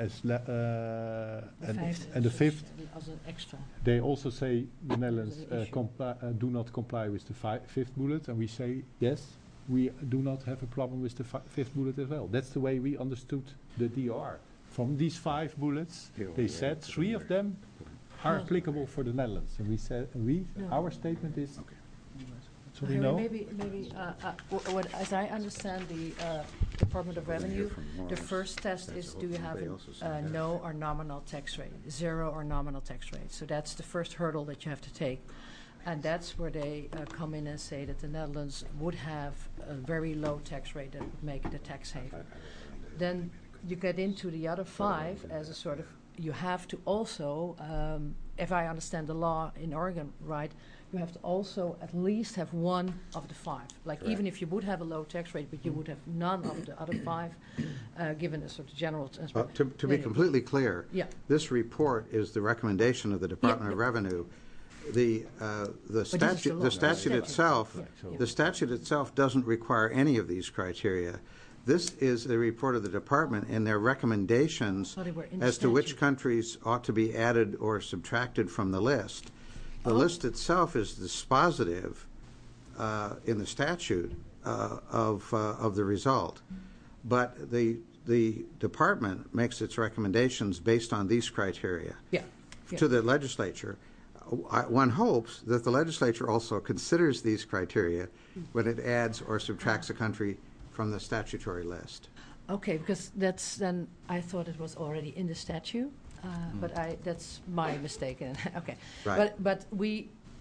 Speaker 8: and the fifth,
Speaker 9: As an extra.
Speaker 8: they also say the Netherlands
Speaker 9: an issue.
Speaker 8: do not comply with the fifth bullet, and we say yes, we do not have a problem with the fifth bullet as well. That's the way we understood the DOR. From these 5 bullets, they said 3 of them are applicable for the Netherlands, and we said our statement is. So we
Speaker 9: Harry,
Speaker 8: know.
Speaker 9: maybe as I understand the Department of Revenue, the first test is do you have a no or nominal tax rate, 0 or nominal tax rate. So that's the first hurdle that you have to take. And that's where they come in and say that the Netherlands would have a very low tax rate that would make it a tax haven. Then you get into the other 5 as a sort of, you have to also, if I understand the law in Oregon right, you have to also at least have 1 of the 5. Like even if you would have a low tax rate, but you would have none of the other 5, given a sort of general.
Speaker 1: To be completely clear,
Speaker 9: Yeah.
Speaker 1: this report is the recommendation of the Department of Revenue. The statute
Speaker 9: law.
Speaker 1: statute itself
Speaker 9: Yeah.
Speaker 1: the statute itself doesn't require any of these criteria. This is the report of the department and their recommendations
Speaker 9: thought they were in the
Speaker 1: as to which
Speaker 9: statute.
Speaker 1: countries ought to be added or subtracted from the list. The list itself is dispositive in the statute of the result, but the department makes its recommendations based on these criteria
Speaker 9: Yeah.
Speaker 1: to the legislature. One hopes that the legislature also considers these criteria when it adds or subtracts a country from the statutory list.
Speaker 9: Okay, because that's then, I thought it was already in the statute, but that's my mistake. Okay.
Speaker 1: Right.
Speaker 9: But we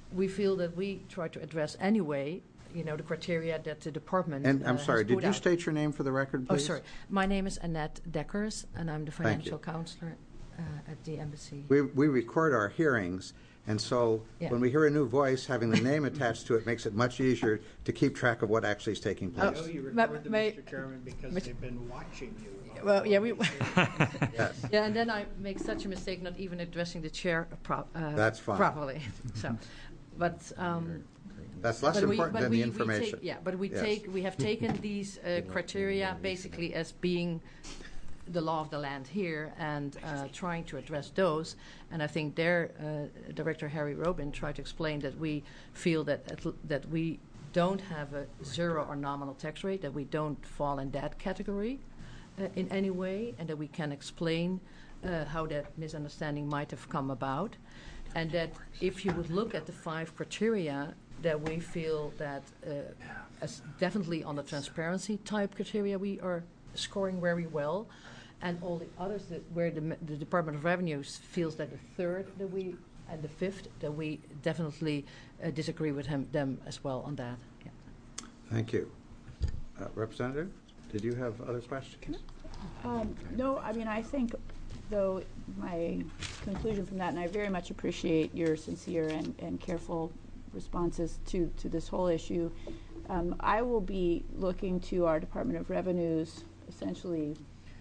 Speaker 9: we feel that we try to address anyway, the criteria that the department
Speaker 1: And I'm
Speaker 9: has
Speaker 1: sorry, did
Speaker 9: put
Speaker 1: you
Speaker 9: out.
Speaker 1: state your name for the record, please?
Speaker 9: Oh, sorry. My name is Annette Dekkers, and I'm the
Speaker 1: Thank you.
Speaker 9: financial counselor at the embassy.
Speaker 1: We record our hearings, and so
Speaker 9: Yeah.
Speaker 1: when we hear a new voice, having the name attached to it makes it much easier to keep track of what actually is taking
Speaker 3: I
Speaker 1: place.
Speaker 3: know you
Speaker 9: Ma-
Speaker 3: record them,
Speaker 9: may-
Speaker 3: Mr. Chairman, because
Speaker 9: Mr.
Speaker 3: they've been watching you.
Speaker 9: Well, yeah, we.
Speaker 1: Yes.
Speaker 9: Yeah, and then I make such a mistake not even addressing the chair
Speaker 1: That's fine.
Speaker 9: properly. So, but
Speaker 1: That's less
Speaker 9: but
Speaker 1: important than the information. Yes.
Speaker 9: we have taken these criteria basically as being the law of the land here and trying to address those. And I think there, Director Harry Robin tried to explain that we feel that we don't have a zero or nominal tax rate, that we don't fall in that category in any way, and that we can explain how that misunderstanding might have come about. And that if you would look at the 5 criteria, that we feel that as definitely on the transparency type criteria we are scoring very well, and all the others where the Department of Revenue feels that the 3rd that we and the 5th that we definitely disagree with them as well on that. Yeah.
Speaker 1: Thank you. Representative, did you have other questions?
Speaker 7: No, I mean, I think, though, my conclusion from that, and I very much appreciate your sincere and careful responses to this whole issue, I will be looking to our Department of Revenue's essentially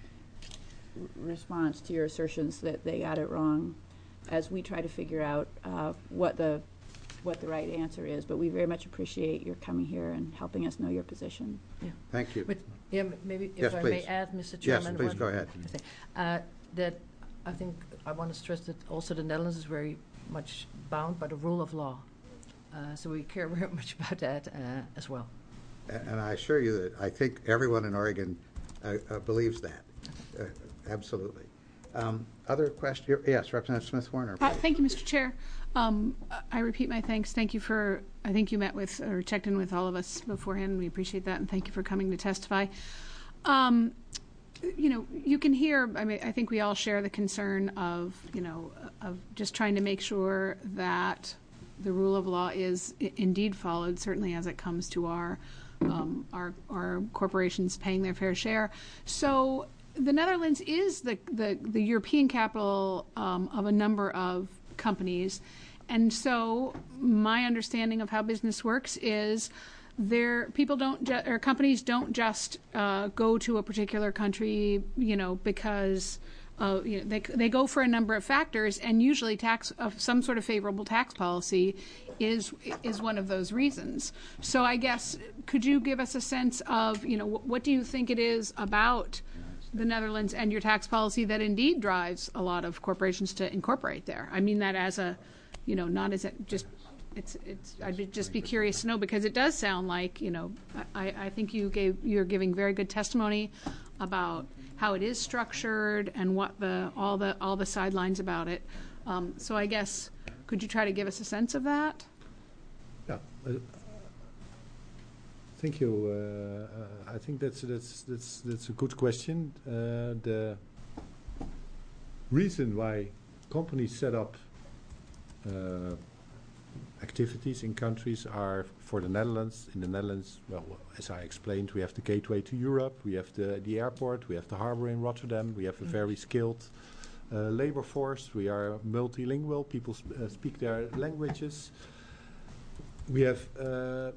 Speaker 7: response to your assertions that they got it wrong as we try to figure out what the right answer is. But we very much appreciate your coming here and helping us know your position.
Speaker 9: Yeah.
Speaker 1: Thank you.
Speaker 9: But yeah, maybe
Speaker 1: Yes,
Speaker 9: if I
Speaker 1: please.
Speaker 9: may add, Mr.
Speaker 1: Yes,
Speaker 9: Chairman.
Speaker 1: please
Speaker 9: one
Speaker 1: go ahead.
Speaker 9: thing. That I think I want to stress that also the Netherlands is very much bound by the rule of law. So we care very much about that as well.
Speaker 1: And I assure you that I think everyone in Oregon believes that. Absolutely. Other questions? Yes, Representative Smith-Warner. please.
Speaker 10: Thank you, Mr. Chair. I repeat my thanks. Thank you for, I think you met with or checked in with all of us beforehand. We appreciate that, and thank you for coming to testify. You can hear, I mean, I think we all share the concern of just trying to make sure that the rule of law is indeed followed, certainly as it comes to our corporations paying their fair share. So the Netherlands is the European capital of a number of companies, and so my understanding of how business works is companies don't just go to a particular country, because they go for a number of factors, and usually some sort of favorable tax policy is one of those reasons. So I guess, could you give us a sense of, what do you think it is about the Netherlands and your tax policy that indeed drives a lot of corporations to incorporate there? I mean that as a, not as a just. I'd just be curious to know, because it does sound like, I think you're giving very good testimony about how it is structured and what all the sidelines about it. So I guess, could you try to give us a sense of that?
Speaker 8: Yeah. Thank you. I think that's a good question. The reason why companies set up activities in countries are for the Netherlands. In the Netherlands, well, as I explained, we have the gateway to Europe, we have the airport, we have the harbor in Rotterdam, we have a very skilled labor force, we are multilingual, people speak their languages. We have a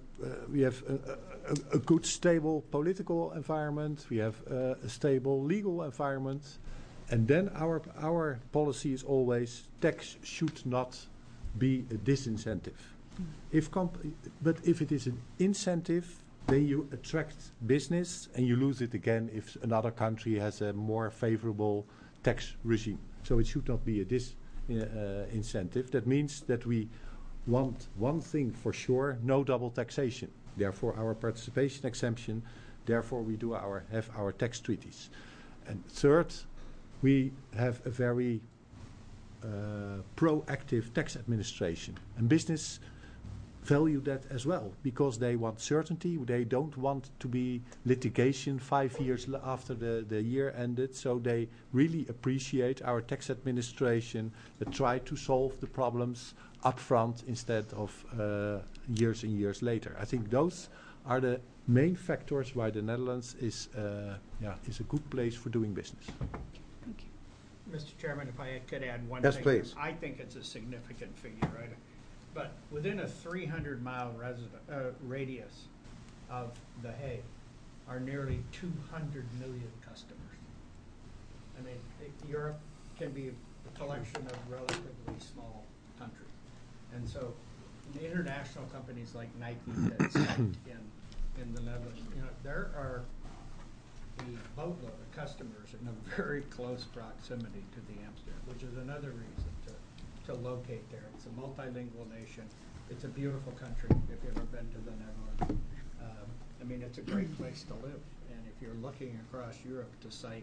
Speaker 8: good, stable political environment, we have a stable legal environment, and then our policy is always tax should not be a disincentive. But if it is an incentive, then you attract business and you lose it again if another country has a more favorable tax regime. So it should not be a disincentive. That means that we want one thing for sure: no double taxation. Therefore, our participation exemption. Therefore, we have our tax treaties. And third, we have a very proactive tax administration, and business
Speaker 5: value that as well, because they want certainty. They don't want to be litigation 5 years after the year ended. So they really appreciate our tax administration that try to solve the problems upfront instead of years and years later. I think those are the main factors why the Netherlands is a good place for doing business.
Speaker 10: Thank you.
Speaker 3: Mr. Chairman, if I could add one
Speaker 1: Yes,
Speaker 3: thing.
Speaker 1: please.
Speaker 3: I think it's a significant figure, right? But within a 300-mile radius of The Hague are nearly 200 million customers. I mean, Europe can be a collection of relatively small countries. And so international companies like Nike that site in the Netherlands, there are a boatload of customers in a very close proximity to the Amsterdam, which is another reason to locate there. It's a multilingual nation. It's a beautiful country if you've ever been to the Netherlands. I mean, it's a great place to live. And if you're looking across Europe to cite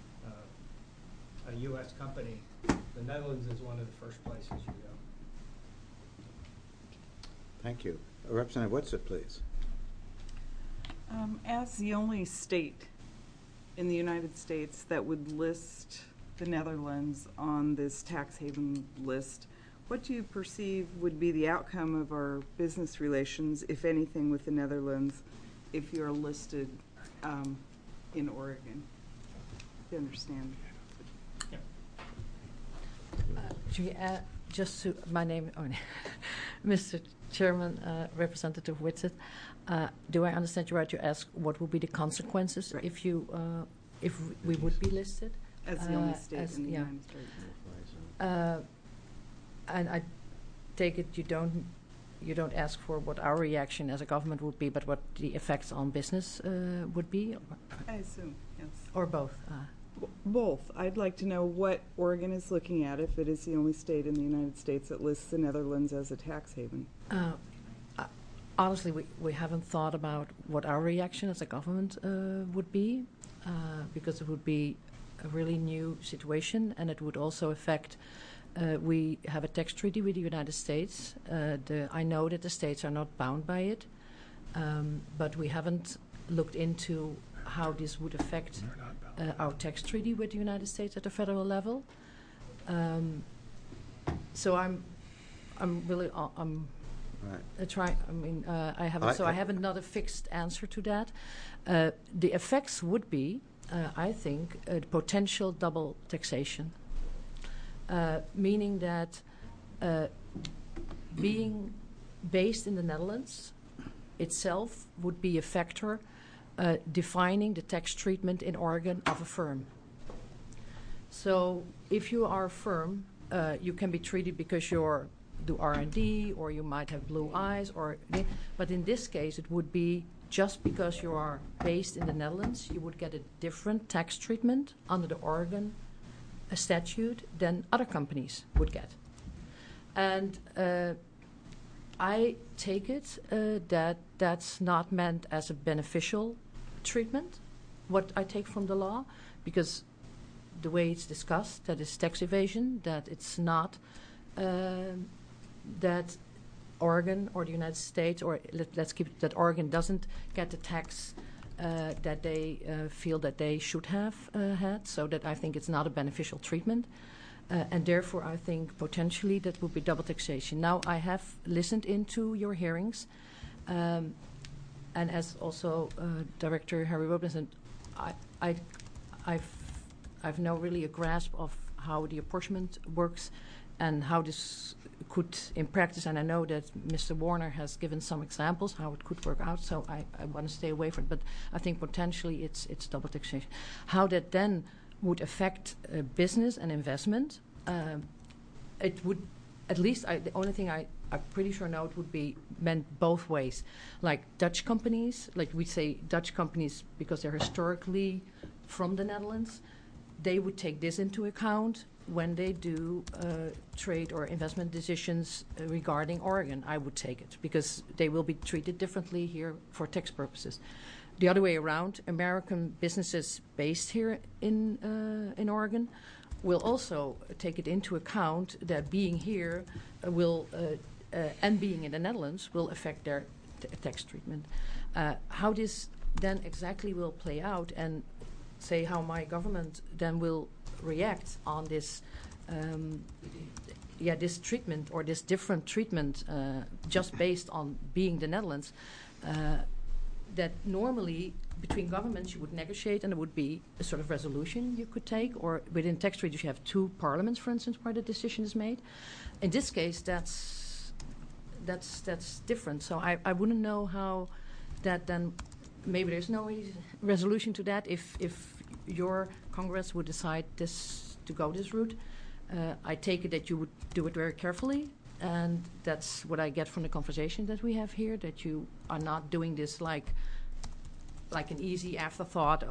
Speaker 3: a U.S. company, the Netherlands is one of the first places you go.
Speaker 1: Thank you. Representative Witsit, please.
Speaker 11: As the only state in the United States that would list the Netherlands on this tax haven list, what do you perceive would be the outcome of our business relations, if anything, with the Netherlands if you're listed in Oregon? Do you understand?
Speaker 9: Just to my name, Mr. Chairman, Representative Witsit, do I understand you right? You ask what will be the consequences
Speaker 11: Right.
Speaker 9: if we would be listed
Speaker 11: As the only state in the United States.
Speaker 9: And I take it you don't ask for what our reaction as a government would be, but what the effects on business would be,
Speaker 11: I assume, yes.
Speaker 9: or both.
Speaker 11: Both. I'd like to know what Oregon is looking at if it is the only state in the United States that lists the Netherlands as a tax haven.
Speaker 9: Honestly, we haven't thought about what our reaction as a government would be, because it would be a really new situation, and it would also affect. We have a tax treaty with the United States. I know that the states are not bound by it, but we haven't looked into how this would affect our tax treaty with the United States at the federal level. So I'm really
Speaker 1: Right.
Speaker 9: trying. I mean, I haven't. So I haven't not a fixed answer to that. The effects would be, I think, potential double taxation, meaning that being based in the Netherlands itself would be a factor defining the tax treatment in Oregon of a firm. So if you are a firm, you can be treated because you do R&D, or you might have blue eyes, but in this case it would be just because you are based in the Netherlands, you would get a different tax treatment under the Oregon statute than other companies would get. And I take it that that's not meant as a beneficial treatment, what I take from the law, because the way it's discussed, that is tax evasion, that it's not that Oregon or the United States, or let's keep it, that Oregon doesn't get the tax that they feel that they should have had, so that I think it's not a beneficial treatment. And therefore, I think potentially that would be double taxation. Now, I have listened into your hearings, and as also Director Harry Robinson, I've now really a grasp of how the apportionment works and how this could in practice, and I know that Mr. Warner has given some examples how it could work out, so I want to stay away from it, but I think potentially it's double taxation. How that then would affect business and investment, it would, at least the only thing I'm pretty sure now it would be meant both ways. Like Dutch companies, like we say Dutch companies because they're historically from the Netherlands, they would take this into account when they do trade or investment decisions regarding Oregon. I would take it because they will be treated differently here for tax purposes. The other way around, American businesses based here in Oregon will also take it into account that being here will and being in the Netherlands will affect their tax treatment. How this then exactly will play out, and say how my government then will react on this, this treatment or this different treatment just based on being the Netherlands, that normally between governments you would negotiate and there would be a sort of resolution you could take, or within tax treaties you have two parliaments, for instance, where the decision is made. In this case, that's different. So I wouldn't know how that then, maybe there's no resolution to that if your Congress would decide to go this route. I take it that you would do it very carefully, and that's what I get from the conversation that we have here, that you are not doing this like an easy afterthought,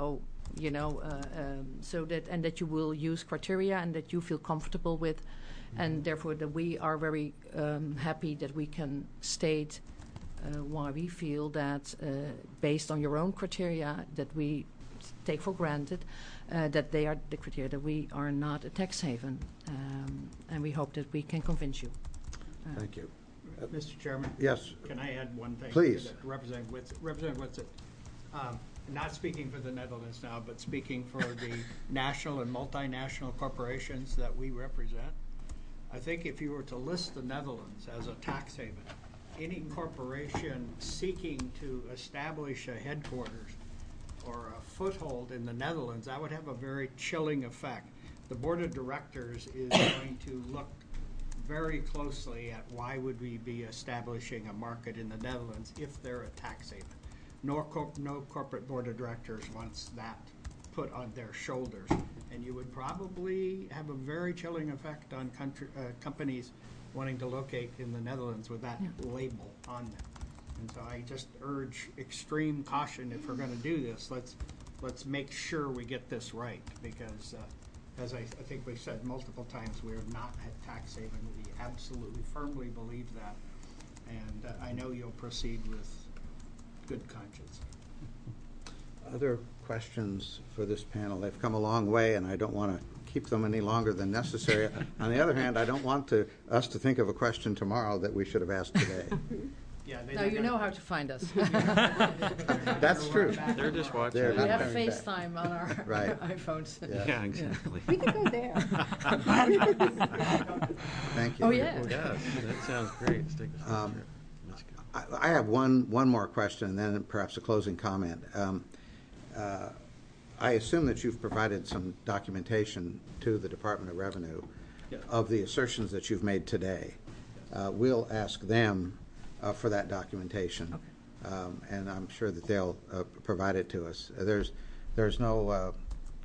Speaker 9: so that, and that you will use criteria and that you feel comfortable with, and therefore that we are very happy that we can state why we feel that based on your own criteria that we take for granted, that they are the criteria, that we are not a tax haven, and we hope that we can convince you.
Speaker 1: Thank you.
Speaker 3: Mr. Chairman?
Speaker 1: Yes.
Speaker 3: Can I add one thing?
Speaker 1: Please.
Speaker 3: To Representative Witsit. Not speaking for the Netherlands now, but speaking for the national and multinational corporations that we represent. I think if you were to list the Netherlands as a tax haven, any corporation seeking to establish a headquarters or a foothold in the Netherlands, that would have a very chilling effect. The board of directors is going to look very closely at why would we be establishing a market in the Netherlands if they're a tax haven. No corporate board of directors wants that put on their shoulders, and you would probably have a very chilling effect on companies wanting to locate in the Netherlands with that label on them. And so I just urge extreme caution if we're going to do this. Let's make sure we get this right, because as I think we've said multiple times, we are not a tax haven. We absolutely firmly believe that, and I know you'll proceed with good conscience.
Speaker 1: Other questions for this panel? They've come a long way, and I don't want to keep them any longer than necessary. On the other hand, I don't want us to think of a question tomorrow that we should have asked today.
Speaker 3: Yeah,
Speaker 9: now you know how to find us.
Speaker 1: That's true.
Speaker 2: They're just watching.
Speaker 9: We have FaceTime on our iPhones.
Speaker 2: Yeah, exactly.
Speaker 7: We could go there.
Speaker 1: Thank you.
Speaker 9: Oh, yeah.
Speaker 2: Yeah, that sounds great. Let's take a short trip. That's good.
Speaker 1: I have one more question, and then perhaps a closing comment. I assume that you've provided some documentation to the Department of Revenue of the assertions that you've made today. We'll ask them for that documentation, and I'm sure that they'll provide it to us. There's no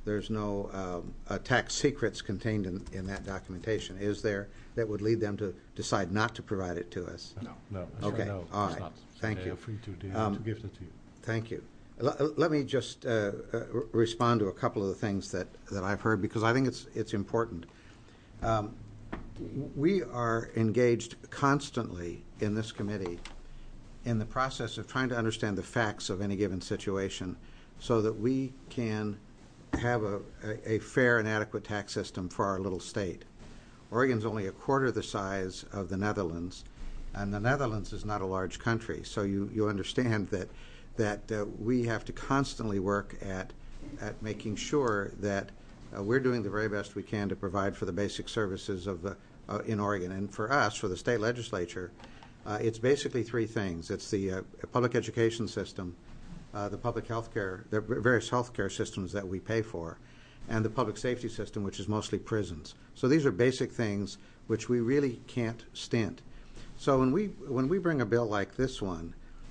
Speaker 1: tax secrets contained in that documentation, is there, that would lead them to decide not to provide it to us?
Speaker 5: No.
Speaker 1: Okay.
Speaker 5: No,
Speaker 1: All
Speaker 5: it's
Speaker 1: right.
Speaker 5: not.
Speaker 1: Thank
Speaker 5: They
Speaker 1: you.
Speaker 5: are free to give that to you.
Speaker 1: Thank you. Let me just respond to a couple of the things that I've heard, because I think it's important. We are engaged constantly in this committee in the process of trying to understand the facts of any given situation so that we can have a fair and adequate tax system for our little state. Oregon's only a quarter the size of the Netherlands, and the Netherlands is not a large country, so you understand that we have to constantly work at making sure that we're doing the very best we can to provide for the basic services of in Oregon. And for us, for the state legislature, it's basically three things. It's the public education system, the public health care, the various health care systems that we pay for, and the public safety system, which is mostly prisons. So these are basic things which we really can't stint. So when we bring a bill like this one,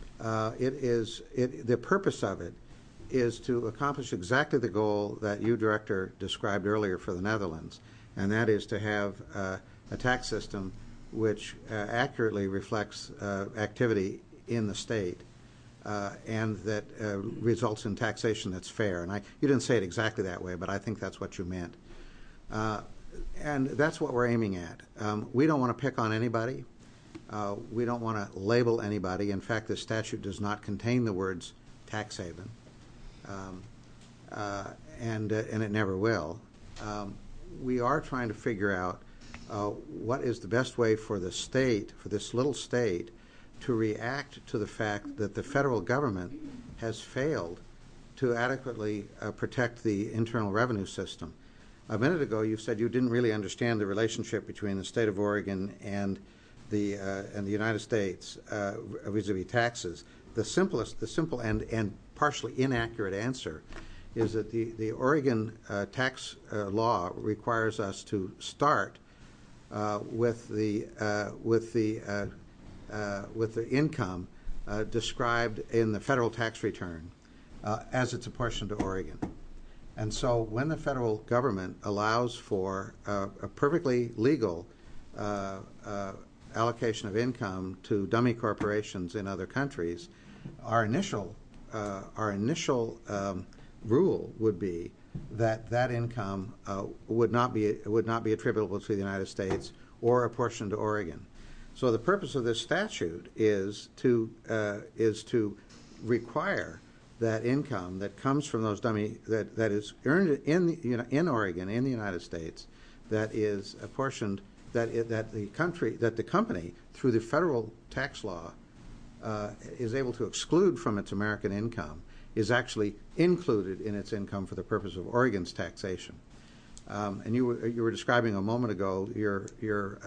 Speaker 1: the purpose of it is to accomplish exactly the goal that you, Director, described earlier for the Netherlands, and that is to have a tax system which accurately reflects activity in the state and that results in taxation that's fair. And you didn't say it exactly that way, but I think that's what you meant. And that's what we're aiming at. We don't want to pick on anybody. We don't want to label anybody. In fact, the statute does not contain the words tax haven, and it never will. We are trying to figure out what is the best way for the state, for this little state, to react to the fact that the federal government has failed to adequately protect the internal revenue system. A minute ago, you said you didn't really understand the relationship between the state of Oregon and the United States vis-a-vis taxes. The simple and partially inaccurate answer is that the Oregon tax law requires us to start with the income described in the federal tax return as it's apportioned to Oregon. And so when the federal government allows for a perfectly legal allocation of income to dummy corporations in other countries, our initial rule would be that income would not be attributable to the United States or apportioned to Oregon. So the purpose of this statute is to require that income that comes from those dummy that is earned in Oregon in the United States, that is apportioned, that the company through the federal tax law is able to exclude from its American income, is actually included in its income for the purpose of Oregon's taxation. And you were describing a moment ago your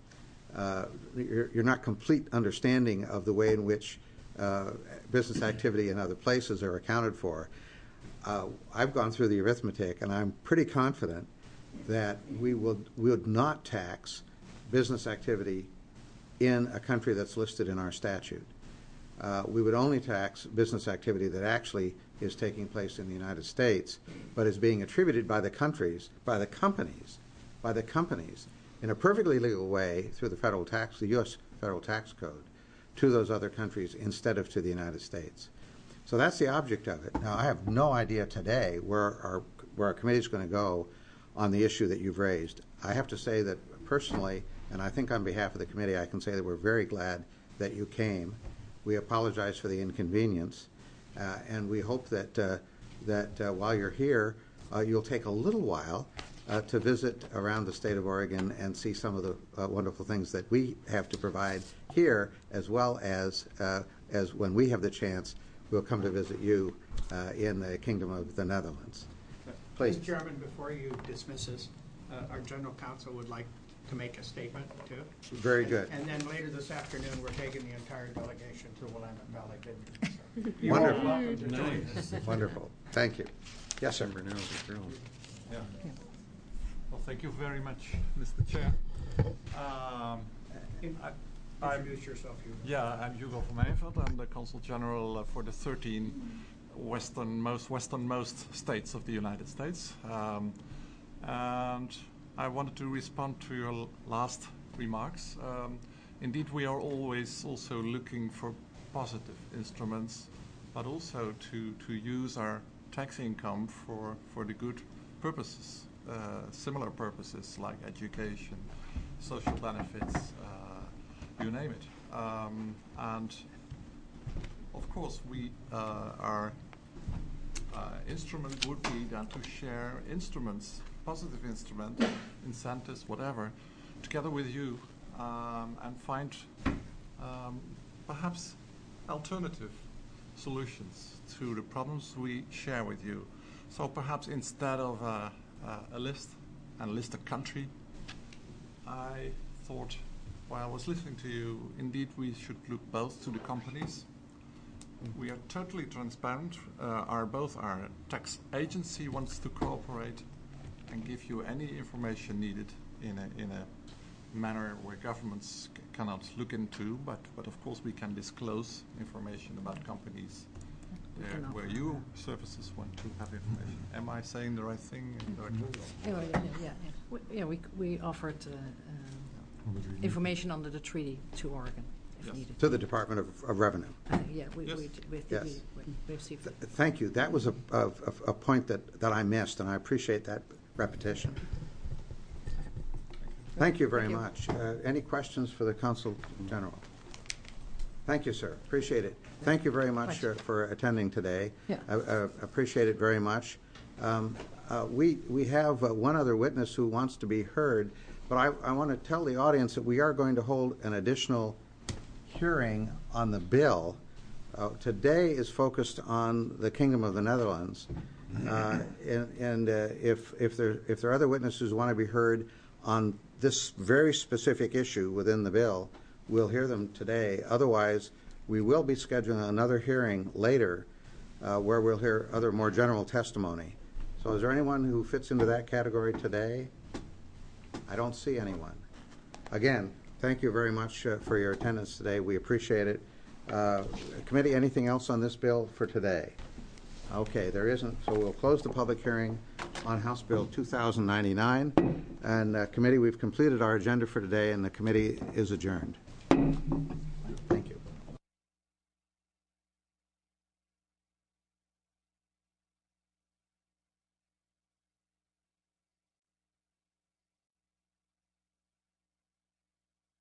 Speaker 1: not complete understanding of the way in which business activity in other places are accounted for. I've gone through the arithmetic, and I'm pretty confident that we would not tax business activity in a country that's listed in our statute. We would only tax business activity that actually is taking place in the United States, but is being attributed by the companies, in a perfectly legal way through the U.S. federal tax code, to those other countries instead of to the United States. So that's the object of it. Now, I have no idea today where our committee is going to go on the issue that you've raised. I have to say that personally, and I think on behalf of the committee, I can say that we're very glad that you came. We apologize for the inconvenience, and we hope that while you're here, you'll take a little while to visit around the state of Oregon and see some of the wonderful things that we have to provide here, as well as when we have the chance, we'll come to visit you in the Kingdom of the Netherlands. Please.
Speaker 3: Mr. Chairman, before you dismiss us, our general counsel would like to make a statement too.
Speaker 1: Very good.
Speaker 3: And then later this afternoon, we're taking the entire delegation to Willamette Valley Vineyard. So you're
Speaker 1: Wonderful.
Speaker 3: welcome to join us.
Speaker 1: Wonderful. Thank you. Yes, sir.
Speaker 12: Yeah. Well, thank you very much, Mr. Chair.
Speaker 3: Introduce yourself, Hugo.
Speaker 12: Yeah, I'm Hugo van Meijveld. I'm the Consul General for the 13 westernmost states of the United States. And I wanted to respond to your last remarks. Indeed, we are always also looking for positive instruments, but also to use our tax income for the good purposes, similar purposes like education, social benefits, you name it. And of course, our instrument would be then to share instruments, positive instruments, incentives, whatever, together with you, and find perhaps alternative solutions to the problems we share with you. So perhaps instead of a list and list a country, I thought, while I was listening to you, indeed we should look both to the companies. We are totally transparent. Both our tax agency wants to cooperate and give you any information needed in a manner where governments cannot look into, but of course we can disclose information about companies where you services want to have information. Am I saying the right thing?
Speaker 9: We offered information under the treaty to Oregon if needed.
Speaker 1: To the Department of Revenue.
Speaker 9: We received that.
Speaker 1: Thank you. That was a point that I missed, and I appreciate that repetition. Thank you very much. Any questions for the Consul General? Thank you, sir. Appreciate it. Thank you very much for attending today.
Speaker 9: Yeah.
Speaker 1: Appreciate it very much. We have one other witness who wants to be heard. But I want to tell the audience that we are going to hold an additional hearing on the bill. Today is focused on the Kingdom of the Netherlands. If there are other witnesses who want to be heard on this very specific issue within the bill, we'll hear them today. Otherwise, we will be scheduling another hearing later where we'll hear other more general testimony. So is there anyone who fits into that category today? I don't see anyone. Again, thank you very much for your attendance today. We appreciate it. Committee, anything else on this bill for today? Okay, there isn't, so we'll close the public hearing on House Bill 2099. And committee, we've completed our agenda for today, and the committee is adjourned.